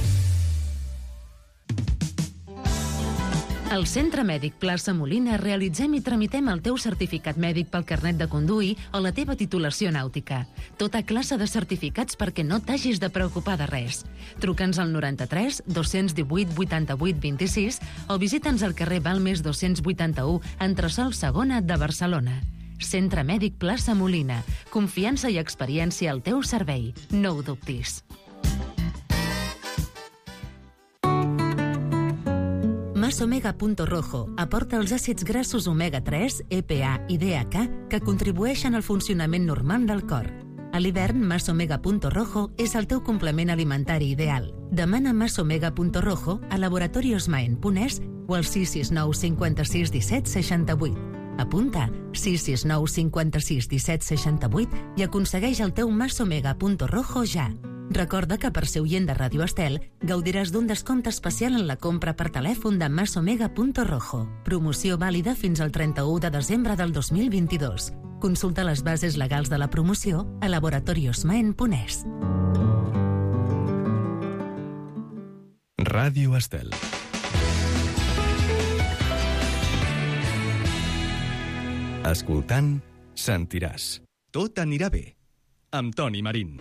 Speaker 7: Al Centre Mèdic Plaça Molina realitzem i tramitem el teu certificat mèdic pel carnet de conduir o la teva titulació nàutica. Tota classe de certificats perquè no t'hagis de preocupar de res. Truca'ns al noranta-tres dos-cents divuit vuitanta-vuit vint-i-sis o visita'ns al carrer Balmes dos-cents vuitanta-u, entresòl segona de Barcelona. Centre Mèdic Plaça Molina. Confiança i experiència al teu servei. No ho dubtis. Masomega.rojo aporta els àcids grassos omega tres, E P A i D H A que contribueixen al funcionament normal del cor. A l'hivern, Masomega.rojo és el teu complement alimentari ideal. Demana Masomega.rojo a Laboratorios Maen punt es o al sis sis nou cinquanta-sis disset seixanta-vuit. Apunta sis sis nou cinquanta-sis disset seixanta-vuit i aconsegueix el teu Masomega.rojo ja. Recorda que per ser oient de Ràdio Estel gaudiràs d'un descompte especial en la compra per telèfon de Masomega.rojo. Promoció vàlida fins al trenta-u de desembre del dos mil vint-i-dos. Consulta les bases legals de la promoció a Laboratorios Maen punt es.
Speaker 12: Ràdio Estel. Escoltant, sentiràs.
Speaker 1: Tot anirà bé.
Speaker 12: Amb Toni Marín.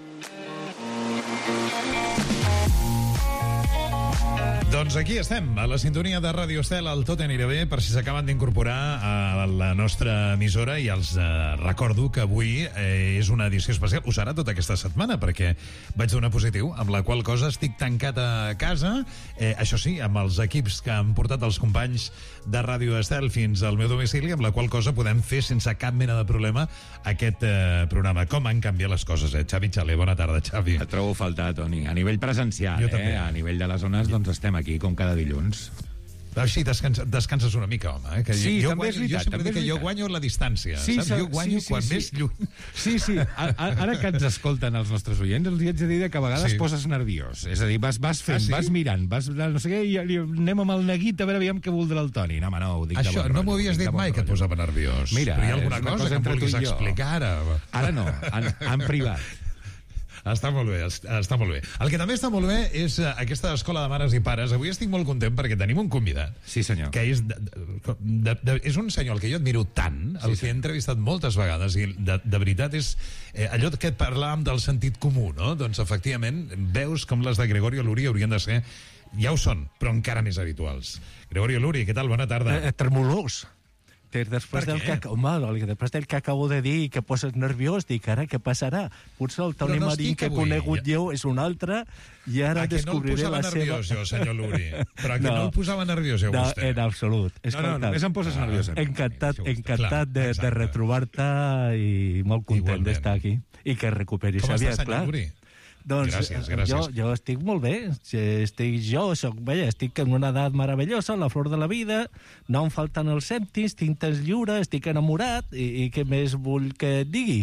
Speaker 10: Doncs aquí estem, a la sintonia de Ràdio Estel, al Tot anirà bé, per si s'acaben d'incorporar a la nostra emissora, i els eh, recordo que avui eh, és una edició especial, ho serà tota aquesta setmana, perquè vaig donar positiu, amb la qual cosa estic tancat a casa, eh, això sí, amb els equips que han portat els companys de Ràdio Estel fins al meu domicili, amb la qual cosa podem fer sense cap mena de problema aquest eh, programa. Com han canviat les coses, eh? Xavi Xaler, bona tarda, Xavi.
Speaker 13: Et trobo a faltar, Toni. A nivell presencial,
Speaker 10: jo
Speaker 13: eh?
Speaker 10: També.
Speaker 13: A nivell de les zones, doncs estem aquí, com cada dilluns.
Speaker 10: Així descansa, descanses una mica, home. Eh? Que
Speaker 13: sí,
Speaker 10: jo,
Speaker 13: també
Speaker 10: guanyo,
Speaker 13: és veritat.
Speaker 10: Jo sempre
Speaker 13: també
Speaker 10: dic que
Speaker 13: és
Speaker 10: jo guanyo la distància,
Speaker 13: sí,
Speaker 10: saps? Jo guanyo
Speaker 13: sí, sí,
Speaker 10: quan
Speaker 13: sí.
Speaker 10: més lluny.
Speaker 13: Sí, sí. A, a, ara que ens escolten els nostres oients, els hi haig de dir que a vegades
Speaker 10: Sí.
Speaker 13: poses nerviós. És a dir, vas, vas fent,
Speaker 10: Ah, sí?
Speaker 13: vas mirant, vas, no sé què, i, i anem amb el neguit a veure aviam què voldrà el Toni. No, home, no, ho dic de
Speaker 10: Això
Speaker 13: bon
Speaker 10: no
Speaker 13: rotllo,
Speaker 10: m'ho havies
Speaker 13: dic de
Speaker 10: dit
Speaker 13: bon
Speaker 10: mai, que et
Speaker 13: rotllo.
Speaker 10: posava nerviós.
Speaker 13: Mira,
Speaker 10: però hi ha alguna
Speaker 13: és una
Speaker 10: cosa,
Speaker 13: cosa
Speaker 10: que em
Speaker 13: entre tu
Speaker 10: vulguis
Speaker 13: i jo.
Speaker 10: explicar ara?
Speaker 13: Ara no, en, en privat.
Speaker 10: Està molt bé, està molt bé. El que també està molt bé és uh, aquesta escola de mares i pares. Avui estic molt content perquè tenim un convidat.
Speaker 13: Sí, senyor.
Speaker 10: Que és, de, de, de, és un senyor al que jo admiro tant, el sí, que he entrevistat moltes vegades, i de, de veritat és eh, allò que parlàvem del sentit comú, no? Doncs efectivament veus com les de Gregorio Luri haurien de ser, ja ho són, però encara més habituals. Gregorio Luri, què tal? Bona tarda.
Speaker 14: Eh, tremolós. Després del, que, home, després del que acabo de dir que poses nerviós, dic, ara què passarà? Potser el Toni
Speaker 10: no
Speaker 14: Marín que he
Speaker 10: avui.
Speaker 14: conegut ja... jo és un altre i ara
Speaker 10: a que
Speaker 14: descobriré
Speaker 10: no el
Speaker 14: la
Speaker 10: posava
Speaker 14: seva...
Speaker 10: nerviós jo, senyor Luri. Però a que no, no el posava nerviós jo,
Speaker 14: no,
Speaker 10: vostè.
Speaker 14: En absolut.
Speaker 13: No, no, només em poses nerviós.
Speaker 14: Encantat, encantat de,
Speaker 10: Clar,
Speaker 14: de retrobar-te i molt content d'estar aquí. I que recuperis
Speaker 10: Com
Speaker 14: aviat,
Speaker 10: està, senyor
Speaker 14: clar.
Speaker 10: Luri?
Speaker 14: Doncs
Speaker 10: gràcies, gràcies.
Speaker 14: Jo, jo estic molt bé. Estic, jo soc, veia, estic en una edat meravellosa, la flor de la vida, no em falten els cèntims, tinc temps lliure, estic enamorat, i, i què més vull que et digui?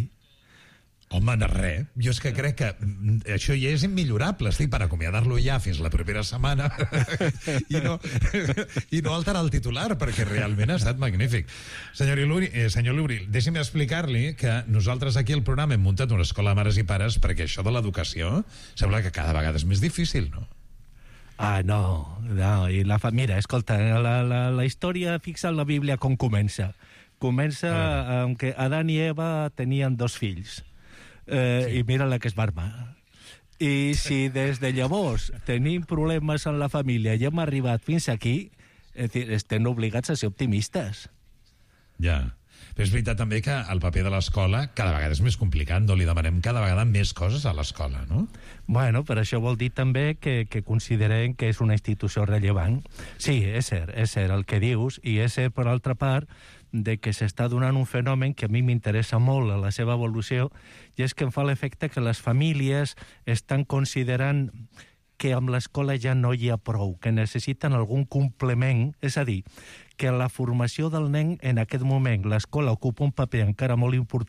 Speaker 10: Home, de res. Jo és que crec que això ja és immillorable. Estic per acomiadar-lo ja fins la propera setmana i, no, i no alterar el titular, perquè realment ha estat magnífic. Senyor Luri, eh, senyor Luri, deixi'm explicar-li que nosaltres aquí al programa hem muntat una escola de mares i pares perquè això de l'educació sembla que cada vegada és més difícil, no?
Speaker 14: Ah, no, no. I la fa... Mira, escolta, la, la, la història fixa en la Bíblia com comença. Comença amb que Adán i Eva tenien dos fills. Eh, sí. I mira la que es va armar. I si des de llavors tenim problemes en la família i hem arribat fins aquí, és dir, estem obligats a ser optimistes.
Speaker 10: Ja. Però és veritat també que el paper de l'escola cada vegada és més complicat, no li demanem cada vegada més coses a l'escola, no?
Speaker 14: Bueno, per això vol dir també que, que considerem que és una institució rellevant. Sí, és cert, és cert el que dius, i és cert, per altra part, de que s'està donant un fenomen que a mi m'interessa molt a la seva evolució, i és que em fa l'efecte que les famílies estan considerant que amb l'escola ja no hi ha prou, que necessiten algun complement, és a dir, que la formació del nen en aquest moment l'escola ocupa un paper encara molt important,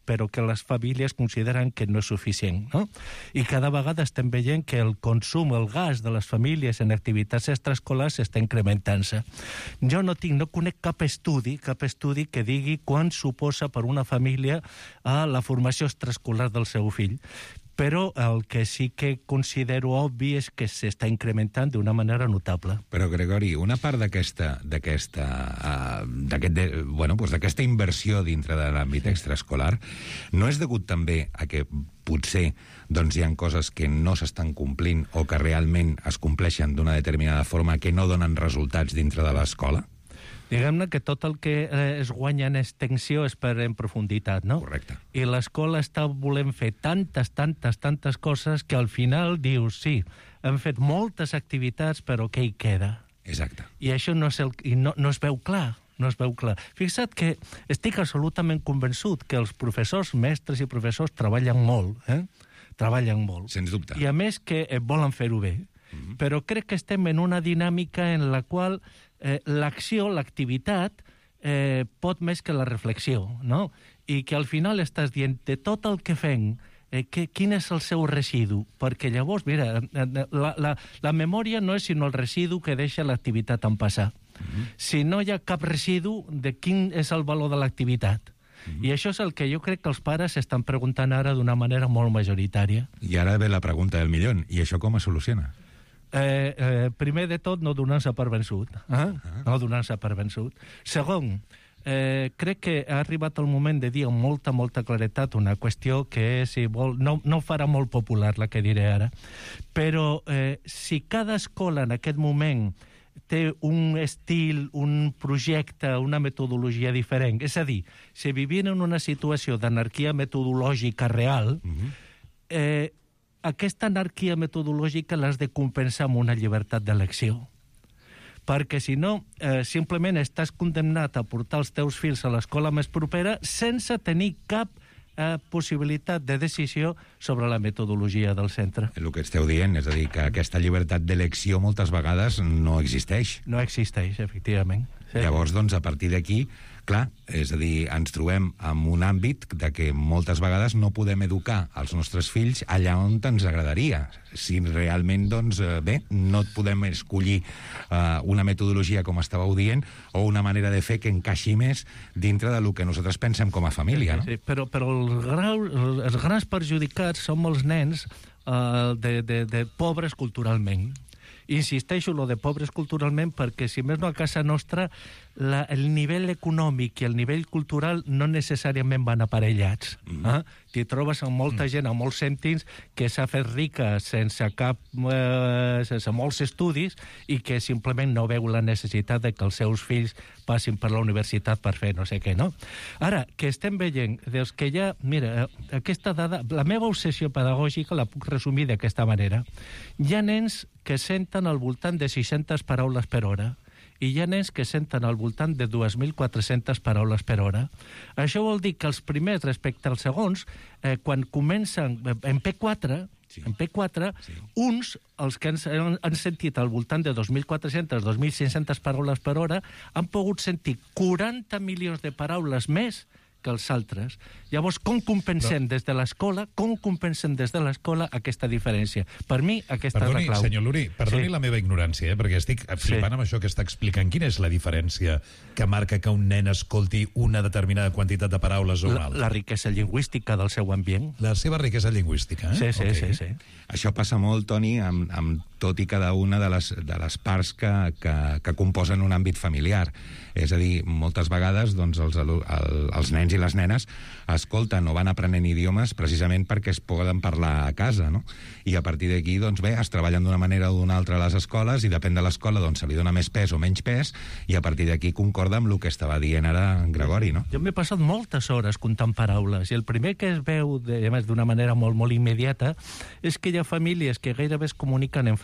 Speaker 14: però que les famílies consideren que no és suficient, no? I cada vegada estem veient que el consum, el gas de les famílies en activitats extraescolars està incrementant-se. Jo no tinc, no conec cap estudi, cap estudi que digui quant suposa per una família a la formació extraescolar del seu fill. Però el que sí que considero obvi és que s'està incrementant d'una manera notable.
Speaker 15: Però, Gregori, una part d'aquesta d'aquesta uh, d'aquest, bueno, pues d'aquesta inversió dintre de l'àmbit extraescolar no és degut també a que potser doncs, hi ha coses que no s'estan complint o que realment es compleixen d'una determinada forma que no donen resultats dintre de l'escola?
Speaker 14: Diguem-ne que tot el que eh, es guanya en extensió és per en profunditat, no?
Speaker 15: Correcte.
Speaker 14: I l'escola està volent fer tantes, tantes, tantes coses que al final dius, sí, hem fet moltes activitats, però què hi queda?
Speaker 15: Exacte.
Speaker 14: I això no, és el, i no, no es veu clar. No es veu clar. Fixa't que estic absolutament convençut que els professors, mestres i professors treballen molt, eh? Treballen molt.
Speaker 15: Sens dubte.
Speaker 14: I a més que eh, volen fer-ho bé. Mm-hmm. Però crec que estem en una dinàmica en la qual eh, l'acció, l'activitat, eh, pot més que la reflexió, no? I que al final estàs dient de tot el que fem, eh, que, quin és el seu residu? Perquè llavors, mira, la, la, la memòria no és sinó el residu que deixa l'activitat en passar. Mm-hmm. Si no hi ha cap residu, de quin és el valor de l'activitat? Mm-hmm. I això és el que jo crec que els pares s'estan preguntant ara d'una manera molt majoritària.
Speaker 15: I ara ve la pregunta del milió. I això com es soluciona?
Speaker 14: Eh, eh, primer de tot, no donar-se per vençut. Eh? Uh-huh. No donar-se per vençut. Segon, eh, crec que ha arribat el moment de dir amb molta, molta claretat una qüestió que, si vol, no, no farà molt popular la que diré ara, però eh, si cada escola en aquest moment té un estil, un projecte, una metodologia diferent, és a dir, si vivien en una situació d'anarquia metodològica real, uh-huh. eh, aquesta anarquia metodològica l'has de compensar amb una llibertat d'elecció. Perquè, si no, eh, simplement estàs condemnat a portar els teus fills a l'escola més propera sense tenir cap eh, possibilitat de decisió sobre la metodologia del centre.
Speaker 15: El que esteu dient, és a dir, que aquesta llibertat d'elecció moltes vegades no existeix.
Speaker 14: No existeix, efectivament. Sí.
Speaker 15: Llavors, doncs, a partir d'aquí, clar, és a dir, ens trobem en un àmbit de que moltes vegades no podem educar els nostres fills allà on ens agradaria. Si realment, doncs, bé, no et podem escollir uh, una metodologia, com estàveu dient, o una manera de fer que encaixi més dintre del que nosaltres pensem com a família, no?
Speaker 14: Sí, sí, però, però els, grau, els grans perjudicats som els nens uh, de, de, de pobres culturalment. Insisteixo lo de pobres culturalment perquè, si més no, a casa nostra la, el nivell econòmic i el nivell cultural no necessàriament van aparellats. Mm. Eh? T'hi trobes amb molta mm. gent, amb molts cèntims, que s'ha fet rica sense cap eh, sense molts estudis i que simplement no veu la necessitat de que els seus fills passin per la universitat per fer no sé què, no? Ara, que estem veient dels que ja... Mira, aquesta dada... La meva obsessió pedagògica la puc resumir d'aquesta manera. Hi ha nens que senten al voltant de sis-centes paraules per hora i hi ha nens que senten al voltant de dos mil quatre-centes paraules per hora. Això vol dir que els primers respecte als segons, eh, quan comencen en P quatre, sí. en P quatre, sí. uns, els que han, han sentit al voltant de dos mil quatre-centes, dos mil cinc-centes paraules per hora, han pogut sentir quaranta milions de paraules més que els altres. Llavors, com compensem no. des de l'escola, com compensem des de l'escola aquesta diferència? Per mi, aquesta
Speaker 10: perdoni,
Speaker 14: és la clau.
Speaker 10: Senyor Luri, perdoni sí. la meva ignorància, eh, perquè estic flipant sí. amb això que està explicant. Quina és la diferència que marca que un nen escolti una determinada quantitat de paraules o una
Speaker 14: la,
Speaker 10: altra?
Speaker 14: La riquesa lingüística del seu ambient.
Speaker 10: La seva riquesa lingüística, eh?
Speaker 14: Sí, sí,
Speaker 10: okay.
Speaker 14: sí, sí.
Speaker 15: Això passa molt, Toni, amb, amb tot i cada una de les, de les parts que, que, que composen un àmbit familiar. És a dir, moltes vegades doncs, els, el, els nens i les nenes escolten o van aprenent idiomes precisament perquè es poden parlar a casa, no? I a partir d'aquí, doncs bé, es treballen d'una manera o d'una altra a les escoles i depèn de l'escola, doncs se li dona més pes o menys pes i a partir d'aquí concorda amb el que estava dient ara en Gregori, no?
Speaker 14: Jo m'he passat moltes hores comptant paraules i el primer que es veu, de, a més d'una manera molt, molt immediata, és que hi ha famílies que gairebé es comuniquen en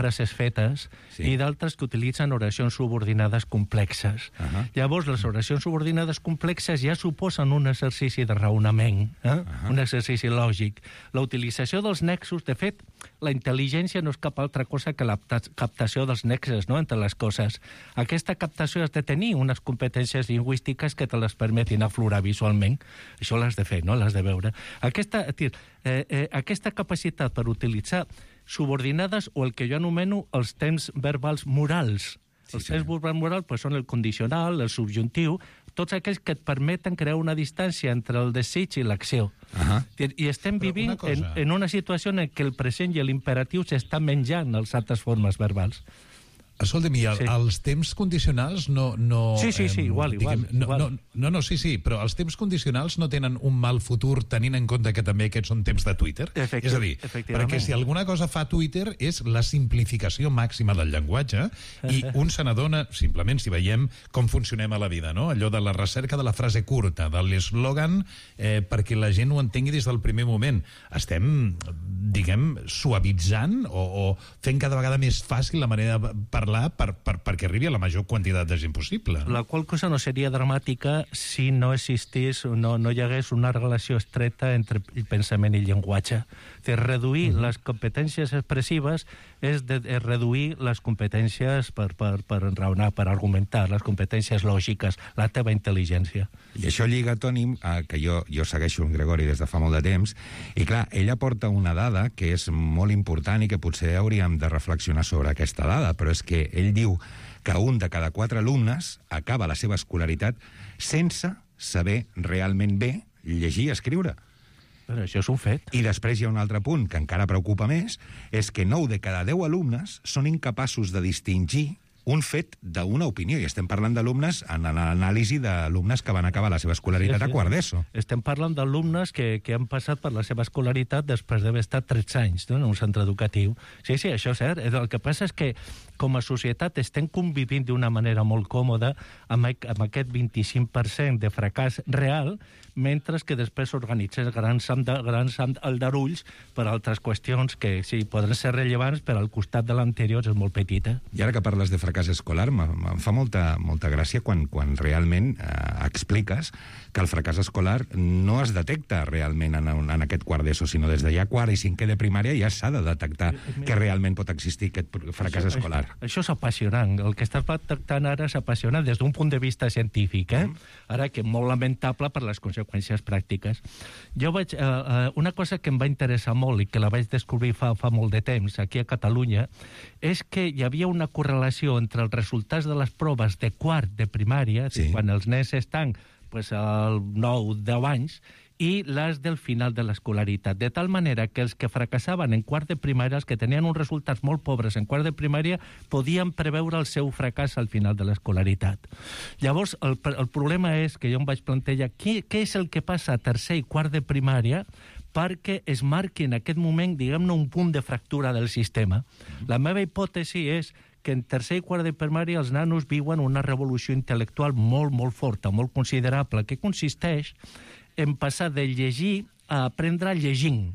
Speaker 14: frases fetes sí. i d'altres que utilitzen oracions subordinades complexes. Uh -huh. Llavors, les oracions subordinades complexes ja suposen un exercici de raonament, eh? uh -huh. un exercici lògic. La utilització dels nexos, de fet, la intel·ligència no és cap altra cosa que la captació dels nexes, no?, entre les coses. Aquesta captació has de tenir unes competències lingüístiques que te les permetin aflorar visualment. Això l'has de fer, no?, l'has de veure. Aquesta, eh, eh, aquesta capacitat per utilitzar subordinades o el que jo anomeno els temps verbals morals. Sí, els sí. temps verbals morals pues, són el condicional, el subjuntiu, tots aquells que et permeten crear una distància entre el desig i l'acció. Uh -huh. I estem vivint cosa... en, en una situació en què el present i l'imperatiu s'estan menjant les altres formes verbals.
Speaker 10: Escolta'm, i el, sí. els temps condicionals no... no
Speaker 14: sí, sí, sí, eh, igual, diguem, igual,
Speaker 10: no,
Speaker 14: igual.
Speaker 10: No, no, no, sí, sí, però els temps condicionals no tenen un mal futur tenint en compte que també aquests són temps de Twitter?
Speaker 14: Efecti
Speaker 10: és a dir, perquè si alguna cosa fa Twitter és la simplificació màxima del llenguatge i un se n'adona, simplement, si veiem com funcionem a la vida, no? Allò de la recerca de la frase curta, de l'eslògan, eh, perquè la gent ho entengui des del primer moment. Estem, diguem, suavitzant o, o fent cada vegada més fàcil la manera de parlar Per, per, perquè arribi a la major quantitat de gent possible.
Speaker 14: La qual cosa no seria dramàtica si no existís, no, no hi hagués una relació estreta entre el pensament i el llenguatge. De reduir uh -huh. les competències expressives és de, de reduir les competències per, per, per enraonar, per argumentar, les competències lògiques, la teva intel·ligència.
Speaker 15: I això lliga, Toni, a que jo, jo segueixo en Gregori des de fa molt de temps, i clar, ella porta una dada que és molt important i que potser hauríem de reflexionar sobre aquesta dada, però és que ell diu que un de cada quatre alumnes acaba la seva escolaritat sense saber realment bé llegir i escriure.
Speaker 14: Però això és un fet.
Speaker 15: I després hi ha un altre punt que encara preocupa més, és que nou de cada deu alumnes són incapaços de distingir un fet d'una opinió, i estem parlant d'alumnes en l'anàlisi d'alumnes que van acabar la seva escolaritat sí, sí. a quart d'ESO.
Speaker 14: Estem parlant d'alumnes que, que han passat per la seva escolaritat després d'haver estat tretze anys no? en un centre educatiu. Sí, sí, això és cert. El que passa és que com a societat estem convivint d'una manera molt còmoda amb, amb aquest vint-i-cinc per cent de fracàs real, mentre que després s'organitzen grans, grans aldarulls per altres qüestions que sí, poden ser rellevants, però al costat de l'anterior és molt petita.
Speaker 15: I ara que parles de fracàs escolar, em fa molta, molta gràcia quan, quan realment eh, expliques que el fracàs escolar no es detecta realment en, en aquest quart d'ESO, sinó des de ja quart i cinquè de primària ja s'ha de detectar que realment pot existir aquest fracàs
Speaker 14: això,
Speaker 15: escolar.
Speaker 14: Això, això és apassionant. El que estàs detectant ara és apassionant des d'un punt de vista científic, eh? Mm. Ara que molt lamentable per les conseqüències pràctiques. Jo vaig... Eh, eh, una cosa que em va interessar molt i que la vaig descobrir fa, fa molt de temps aquí a Catalunya és que hi havia una correlació entre els resultats de les proves de quart de primària, sí. quan els nens estan pues, al nou, deu anys, i les del final de l'escolaritat. De tal manera que els que fracassaven en quart de primària, els que tenien uns resultats molt pobres en quart de primària, podien preveure el seu fracàs al final de l'escolaritat. Llavors, el, el problema és que jo em vaig plantejar què, què és el que passa a tercer i quart de primària perquè es marqui en aquest moment, diguem-ne, un punt de fractura del sistema. La meva hipòtesi és que en tercer i quart de primària els nanos viuen una revolució intel·lectual molt, molt forta, molt considerable, que consisteix en passar de llegir a aprendre llegint.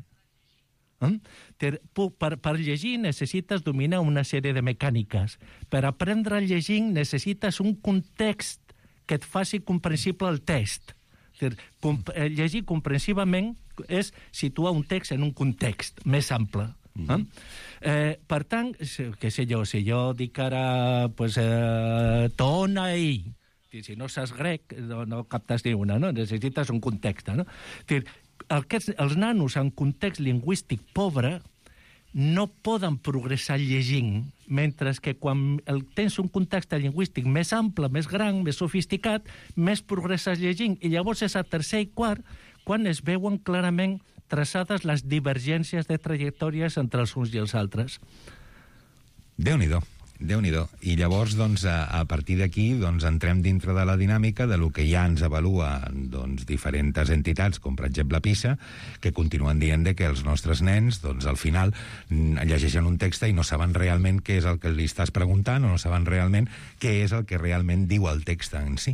Speaker 14: Eh? Per, per llegir necessites dominar una sèrie de mecàniques. Per aprendre llegint necessites un context que et faci comprensible el text. Llegir comprensivament és situar un text en un context més ample. Eh? Eh, per tant, què sé jo, si jo dic ara pues, eh, tona i si no saps grec no, no captes ni una, no? Necessites un context, no? Dir, aquests, els nanos en context lingüístic pobre no poden progressar llegint, mentre que quan el, tens un context lingüístic més ample, més gran, més sofisticat, més progresses llegint, i llavors és a tercer i quart quan es veuen clarament traçades les divergències de trajectòries entre els uns i els altres.
Speaker 15: Déu-n'hi-do, Déu-n'hi-do. I llavors, doncs, a, a partir d'aquí, doncs, entrem dintre de la dinàmica de lo que ja ens avalua doncs, diferents entitats, com per exemple PISA, que continuen dient de que els nostres nens, doncs, al final, llegeixen un text i no saben realment què és el que li estàs preguntant o no saben realment què és el que realment diu el text en si.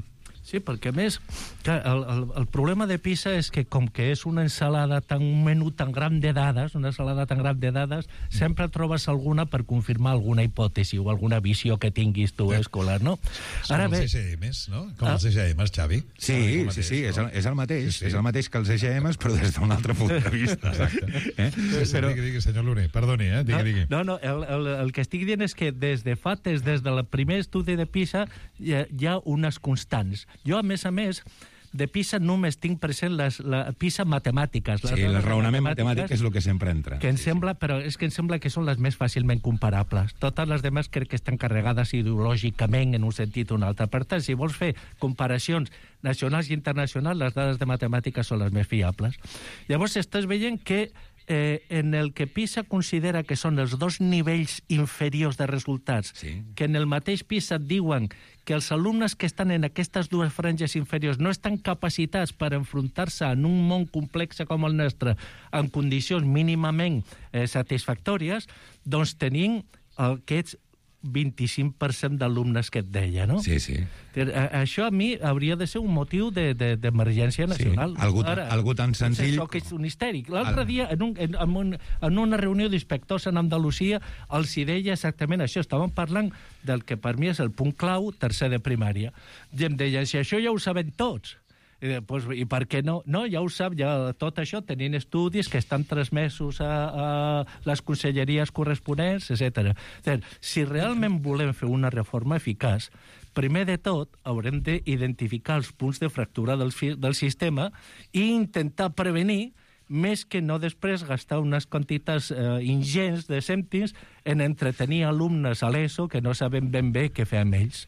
Speaker 14: Sí, perquè a més, clar, el, el, el problema de PISA és que com que és una ensalada tan, un menú tan gran de dades, una ensalada tan gran de dades, sempre trobes alguna per confirmar alguna hipòtesi o alguna visió que tinguis tu escolar, no?
Speaker 10: Són Ara els bé... E G Ms, no? Com ah? els E G Ms, Xavi?
Speaker 15: Sí, el mateix, sí, sí, no? és, el, és el mateix. Sí, sí. És el mateix que els E G Ms, però des d'un altre punt de vista.
Speaker 10: Exacte. Eh? Sí, sí, però... Digui, digui, senyor Luri, perdoni, eh? Digui, digui.
Speaker 14: No, no, el, el, el que estic dient és que des de fa, des, des del primer estudi de PISA, hi ha, hi ha unes constants. Jo, a més a més, de PISA només tinc present les la, PISA matemàtiques.
Speaker 15: Les sí, el raonament matemàtic és el que sempre entra.
Speaker 14: Que em
Speaker 15: sí,
Speaker 14: sembla,
Speaker 15: sí.
Speaker 14: Però és que em sembla que són les més fàcilment comparables. Totes les demés crec que estan carregades ideològicament en un sentit o un altre. Per tant, si vols fer comparacions nacionals i internacionals, les dades de matemàtiques són les més fiables. Llavors estàs veient que Eh, en el que PISA considera que són els dos nivells inferiors de resultats, sí. que en el mateix PISA et diuen que els alumnes que estan en aquestes dues franges inferiors no estan capacitats per enfrontar-se en un món complex com el nostre en condicions mínimament eh, satisfactòries, doncs tenim aquests vint-i-cinc per cent d'alumnes que et deia, no?
Speaker 15: Sí, sí.
Speaker 14: Això a mi hauria de ser un motiu d'emergència de, de, nacional.
Speaker 15: Sí, algú, Ara, algú tan senzill...
Speaker 14: Això que és un histèric. L'altre dia, en, un, en, un, en una reunió d'inspectors en Andalusia, els hi deia exactament això. Estaven parlant del que per mi és el punt clau, tercer de primària. I em deia, si això ja ho sabem tots. I, pues, I per què no? No, ja ho sap, ja tot això, tenint estudis que estan transmesos a, a les conselleries corresponents, etcètera. Si realment volem fer una reforma eficaç, primer de tot haurem d'identificar els punts de fractura del, del sistema i intentar prevenir més que no després gastar unes quantitats eh, ingents de cèntims en entretenir alumnes a l'ESO que no saben ben bé què fer amb ells.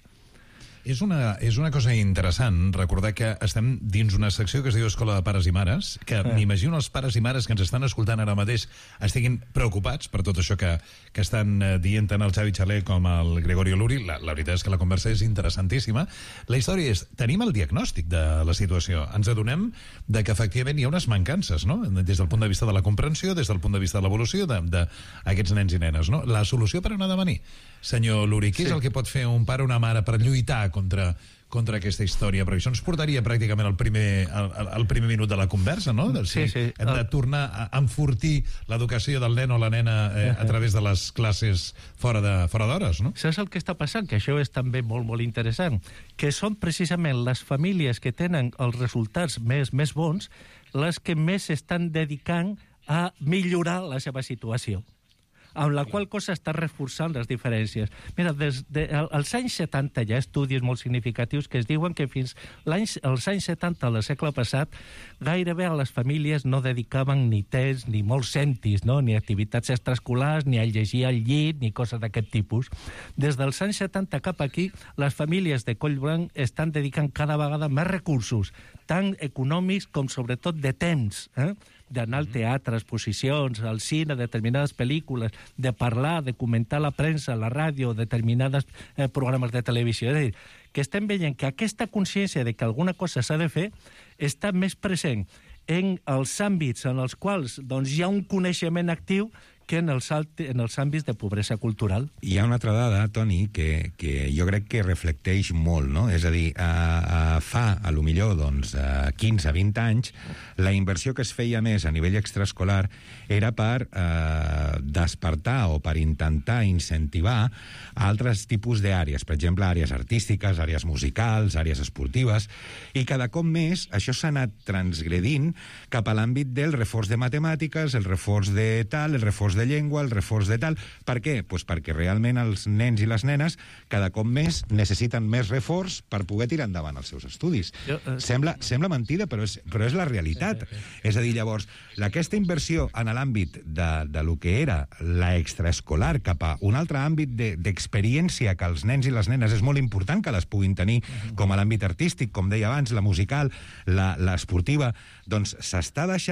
Speaker 10: És una, és una cosa interessant recordar que estem dins una secció que es diu Escola de Pares i Mares, que eh. m'imagino els pares i mares que ens estan escoltant ara mateix estiguin preocupats per tot això que, que estan dient tant el Xavi Xaler com el Gregorio Luri. La, la veritat és que la conversa és interessantíssima. La història és, tenim el diagnòstic de la situació. Ens adonem de que efectivament hi ha unes mancances, no? Des del punt de vista de la comprensió, des del punt de vista de l'evolució d'aquests nens i nenes, no? La solució per on ha de venir? Senyor Luri, què sí. és el que pot fer un pare o una mare per lluitar contra, contra aquesta història? Perquè això ens portaria pràcticament al primer, al, al primer minut de la conversa, no? Del, sí, sí. Hem de tornar a enfortir l'educació del nen o la nena eh, a través de les classes fora de fora d'hores, no?
Speaker 14: Saps el que està passant? Que això és també molt, molt interessant. Que són precisament les famílies que tenen els resultats més, més bons les que més s'estan dedicant a millorar la seva situació, amb la qual cosa està reforçant les diferències. Mira, des de, als anys setanta hi ha estudis molt significatius que es diuen que fins als anys setanta del segle passat gairebé a les famílies no dedicaven ni temps, ni molts cèntims, no? Ni activitats extraescolars, ni a llegir al llit, ni coses d'aquest tipus. Des dels anys setanta cap aquí, les famílies de coll blanc estan dedicant cada vegada més recursos, tant econòmics com sobretot de temps, eh? D'anar al teatre, exposicions, al cine, determinades pel·lícules, de parlar, de comentar a la premsa, a la ràdio, determinades eh, programes de televisió. És a dir, que estem veient que aquesta consciència de que alguna cosa s'ha de fer està més present en els àmbits en els quals doncs, hi ha un coneixement actiu que en els, en els àmbits de pobresa cultural.
Speaker 15: Hi ha una altra dada, Toni, que, que jo crec que reflecteix molt, no? És a dir, a, a fa, a lo millor, doncs, a quinze a vint anys, la inversió que es feia més a nivell extraescolar era per eh, despertar o per intentar incentivar altres tipus d'àrees, per exemple, àrees artístiques, àrees musicals, àrees esportives, i cada cop més això s'ha anat transgredint cap a l'àmbit del reforç de matemàtiques, el reforç de tal, el reforç de llengua, el reforç de tal. Per què? Pues perquè realment els nens i les nenes cada cop més necessiten més reforç per poder tirar endavant els seus estudis. Jo, uh, sembla, sembla mentida, però és, però és la realitat. Sí, sí, sí. És a dir, llavors, aquesta inversió en l'àmbit de, de lo que era l'extraescolar cap a un altre àmbit d'experiència de, que els nens i les nenes és molt important que les puguin tenir, uh-huh. com a l'àmbit artístic, com deia abans, la musical, la, l'esportiva, doncs s'està deixant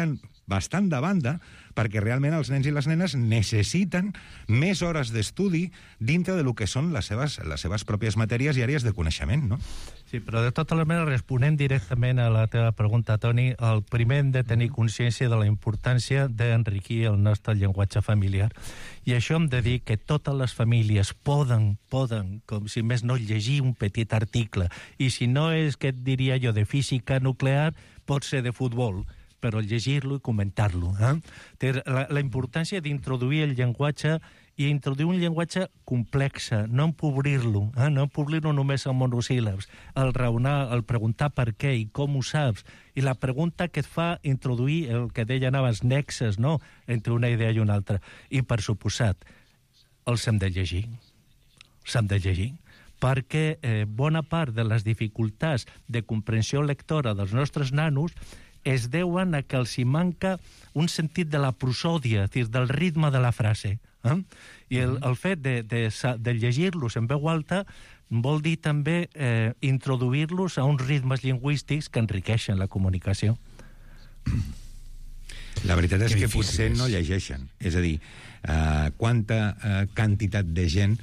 Speaker 15: bastant de banda, perquè realment els nens i les nenes necessiten més hores d'estudi dintre de lo que són les seves, les seves pròpies matèries i àrees de coneixement, no?
Speaker 14: Sí, però de totes les maneres, responent directament a la teva pregunta, Toni, el primer hem de tenir consciència de la importància d'enriquir el nostre llenguatge familiar. I això hem de dir que totes les famílies poden, poden, com si més no, llegir un petit article. I si no és, què et diria jo, de física nuclear, pot ser de futbol, però llegir-lo i comentar-lo. Eh? Té la, la importància d'introduir el llenguatge i introduir un llenguatge complex, no empobrir-lo, eh? no empobrir-lo només amb monosíl·labs, el raonar, el preguntar per què i com ho saps, i la pregunta que et fa introduir el que deien abans, nexes, no?, entre una idea i una altra. I, per suposat, els hem de llegir. Els hem de llegir. Perquè eh, bona part de les dificultats de comprensió lectora dels nostres nanos es deuen a que els hi manca un sentit de la prosòdia, és a dir, del ritme de la frase. Eh? I el, el fet de, de, de llegir-los en veu alta vol dir també eh, introduir-los a uns ritmes lingüístics que enriqueixen la comunicació.
Speaker 15: La veritat és
Speaker 10: que,
Speaker 15: que potser és. no llegeixen. És a dir, eh, quanta eh, quantitat de gent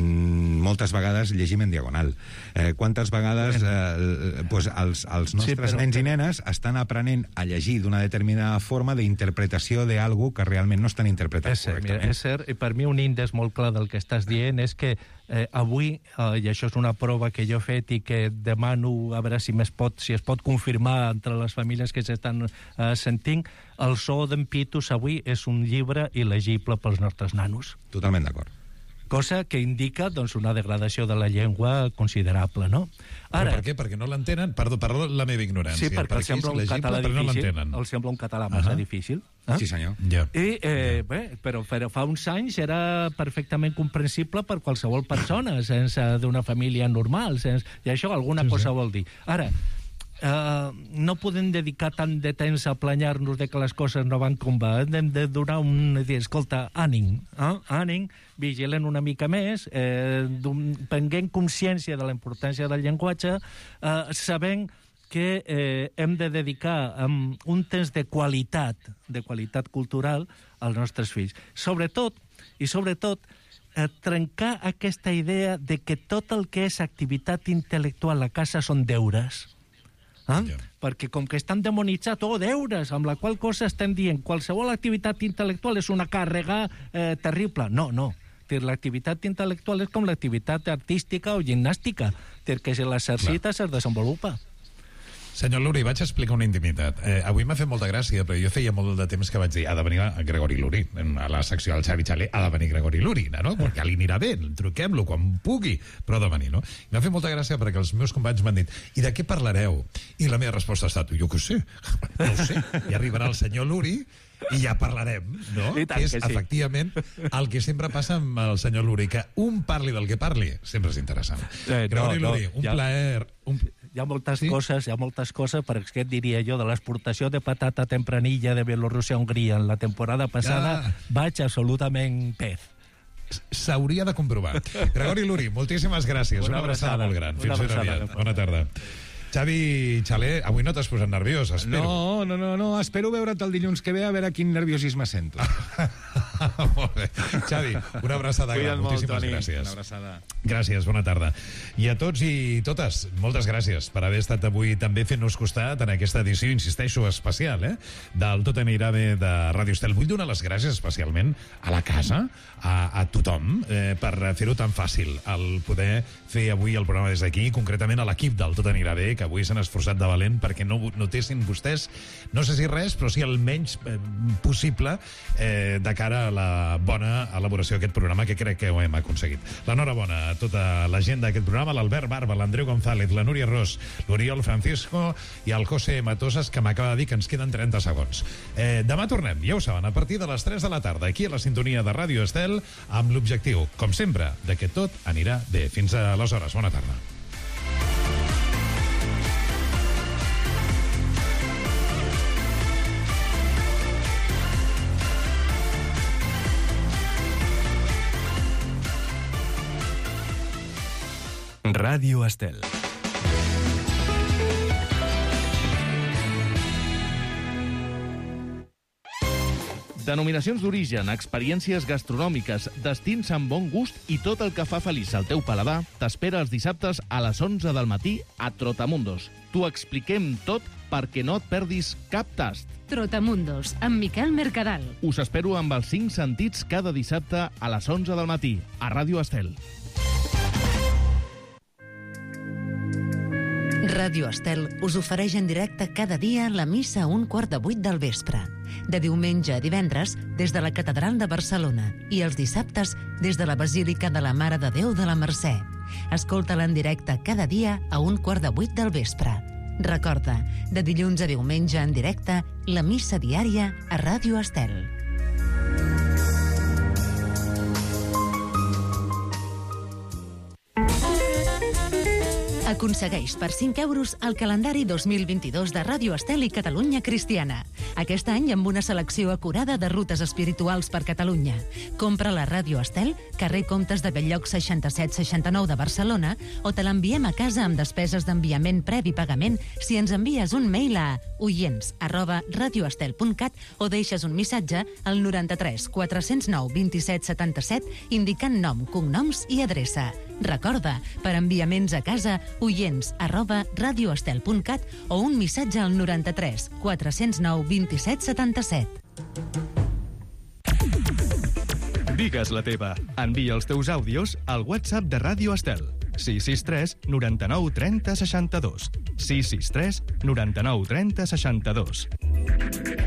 Speaker 15: moltes vegades llegim en diagonal. Eh, quantes vegades eh, pues els, els nostres sí, però... nens i nenes estan aprenent a llegir d'una determinada forma d'interpretació d'algú que realment no estan interpretant
Speaker 14: és cert,
Speaker 15: correctament.
Speaker 14: Mira, és cert, i per mi un índex molt clar del que estàs dient és que eh, avui, eh, i això és una prova que jo he fet i que demano a veure si, es pot, si es pot confirmar entre les famílies que s'estan eh, sentint, el so d'en Pitus avui és un llibre il·legible pels nostres nanos.
Speaker 15: Totalment d'acord.
Speaker 14: Cosa que indica doncs, una degradació de la llengua considerable, no?
Speaker 10: Ara, però per què? Perquè no l'entenen? Perdó, perdó la meva ignorància.
Speaker 14: Sí, perquè
Speaker 10: per
Speaker 14: els sembla un
Speaker 10: legible,
Speaker 14: català
Speaker 10: no
Speaker 14: difícil. Els sembla un català massa uh -huh. difícil. Eh?
Speaker 15: Sí, senyor.
Speaker 10: Ja.
Speaker 14: I, eh, bé, però, però fa uns anys era perfectament comprensible per qualsevol persona, sense d'una família normal, sense... i això alguna sí, cosa sí. vol dir. Ara, Uh, no podem dedicar tant de temps a planyar-nos de que les coses no van com va. Hem de donar un... dir, escolta, ànim, eh? ànim, vigilen una mica més, eh, prenguem consciència de la importància del llenguatge, eh, sabent que eh, hem de dedicar um, un temps de qualitat, de qualitat cultural als nostres fills. Sobretot, i sobretot, eh, trencar aquesta idea de que tot el que és activitat intel·lectual a casa són deures. Eh? Yeah. Perquè com que estan demonitzats, oh, deures, amb la qual cosa estem dient qualsevol activitat intel·lectual és una càrrega eh, terrible. No, no. L'activitat intel·lectual és com l'activitat artística o gimnàstica, que si l'exercita es desenvolupa.
Speaker 10: Senyor Luri, vaig explicar una intimitat. Eh, avui m'ha fet molta gràcia, però jo feia molt de temps que vaig dir ha de venir Gregori Luri. A la secció del Xavi Xaler ha de venir Gregori Luri, no? Perquè li anirà bé, truquem-lo quan pugui, però ha de venir, no? I m'ha fet molta gràcia perquè els meus companys m'han dit i de què parlareu? I la meva resposta ha estat jo què sé, no ho sé. I arribarà el senyor Luri i ja parlarem, no?
Speaker 14: I tant
Speaker 10: que és,
Speaker 14: que sí.
Speaker 10: efectivament, el que sempre passa amb el senyor Luri, que un parli del que parli sempre és interessant.
Speaker 14: Eh, no,
Speaker 10: Gregori
Speaker 14: no,
Speaker 10: Luri, un
Speaker 14: ja...
Speaker 10: plaer... Un...
Speaker 14: Hi ha moltes
Speaker 10: sí?
Speaker 14: coses, hi ha moltes coses, per què et diria jo, de l'exportació de patata tempranilla de Bielorússia a Hongria en la temporada passada, ah. vaig absolutament pez.
Speaker 10: S'hauria de comprovar. Gregori Luri, moltíssimes gràcies. Una, una abraçada, abraçada molt gran. Fins ben aviat. Bona tarda. Xavi Xaler, avui no t'has posat nerviós, espero.
Speaker 13: No, no, no, no, espero veure't el dilluns que ve a veure quin nerviosisme sento.
Speaker 10: Molt bé. Xavi, una abraçada gran. Moltíssimes
Speaker 13: molt,
Speaker 10: gràcies.
Speaker 13: Una abraçada.
Speaker 10: Gràcies, bona tarda. I a tots i totes, moltes gràcies per haver estat avui també fent-nos costat en aquesta edició, insisteixo, especial, eh? del Tot anirà bé de Ràdio Estel. Vull donar les gràcies especialment a la casa, a, a tothom, eh, per fer-ho tan fàcil, el poder fer avui el programa des d'aquí, concretament a l'equip del Tot anirà bé, que avui s'han esforçat de valent perquè no notessin vostès, no sé si res, però sí el menys eh, possible eh, de cara a la bona elaboració d'aquest programa, que crec que ho hem aconseguit. L'enhorabona a tota la gent d'aquest programa, l'Albert Barba, l'Andreu González, la Núria Ros, l'Oriol Francisco i el José Matosas, que m'acaba de dir que ens queden trenta segons. Eh, demà tornem, ja ho saben, a partir de les tres de la tarda, aquí a la sintonia de Ràdio Estel, amb l'objectiu, com sempre, de que tot anirà bé. Fins aleshores, bona tarda.
Speaker 12: Ràdio Estel.
Speaker 6: Denominacions d'origen, experiències gastronòmiques, destins amb bon gust i tot el que fa feliç al teu paladar t'espera els dissabtes a les onze del matí a Trotamundos. T'ho expliquem tot perquè no et perdis cap tast.
Speaker 7: Trotamundos, amb Miquel Mercadal.
Speaker 6: Us espero amb els cinc sentits cada dissabte a les onze del matí a Ràdio Estel.
Speaker 7: Ràdio Estel us ofereix en directe cada dia la missa a un quart de vuit del vespre. De diumenge a divendres, des de la Catedral de Barcelona, i els dissabtes, des de la Basílica de la Mare de Déu de la Mercè. Escolta-la en directe cada dia a un quart de vuit del vespre. Recorda, de dilluns a diumenge en directe, la missa diària a Ràdio Estel. Aconsegueix per cinc euros el calendari dos mil vint-i-dos de Ràdio Estel i Catalunya Cristiana. Aquest any amb una selecció acurada de rutes espirituals per Catalunya. Compra la Ràdio Estel, carrer Comtes de Belllloc seixanta-set seixanta-nou de Barcelona, o te l'enviem a casa amb despeses d'enviament previ pagament si ens envies un mail a oients arroba radioestel punt cat o deixes un missatge al noranta-tres quatre-cents nou vint-i-set setanta-set indicant nom, cognoms i adreça. Recorda, per enviaments a casa, oients arroba radioestel punt cat o un missatge al noranta-tres quatre-cents nou vint-i-set setanta-set.
Speaker 12: Digues la teva. Envia els teus àudios al WhatsApp de Ràdio Estel. sis sis tres noranta-nou trenta seixanta-dos. sis sis tres noranta-nou trenta seixanta-dos.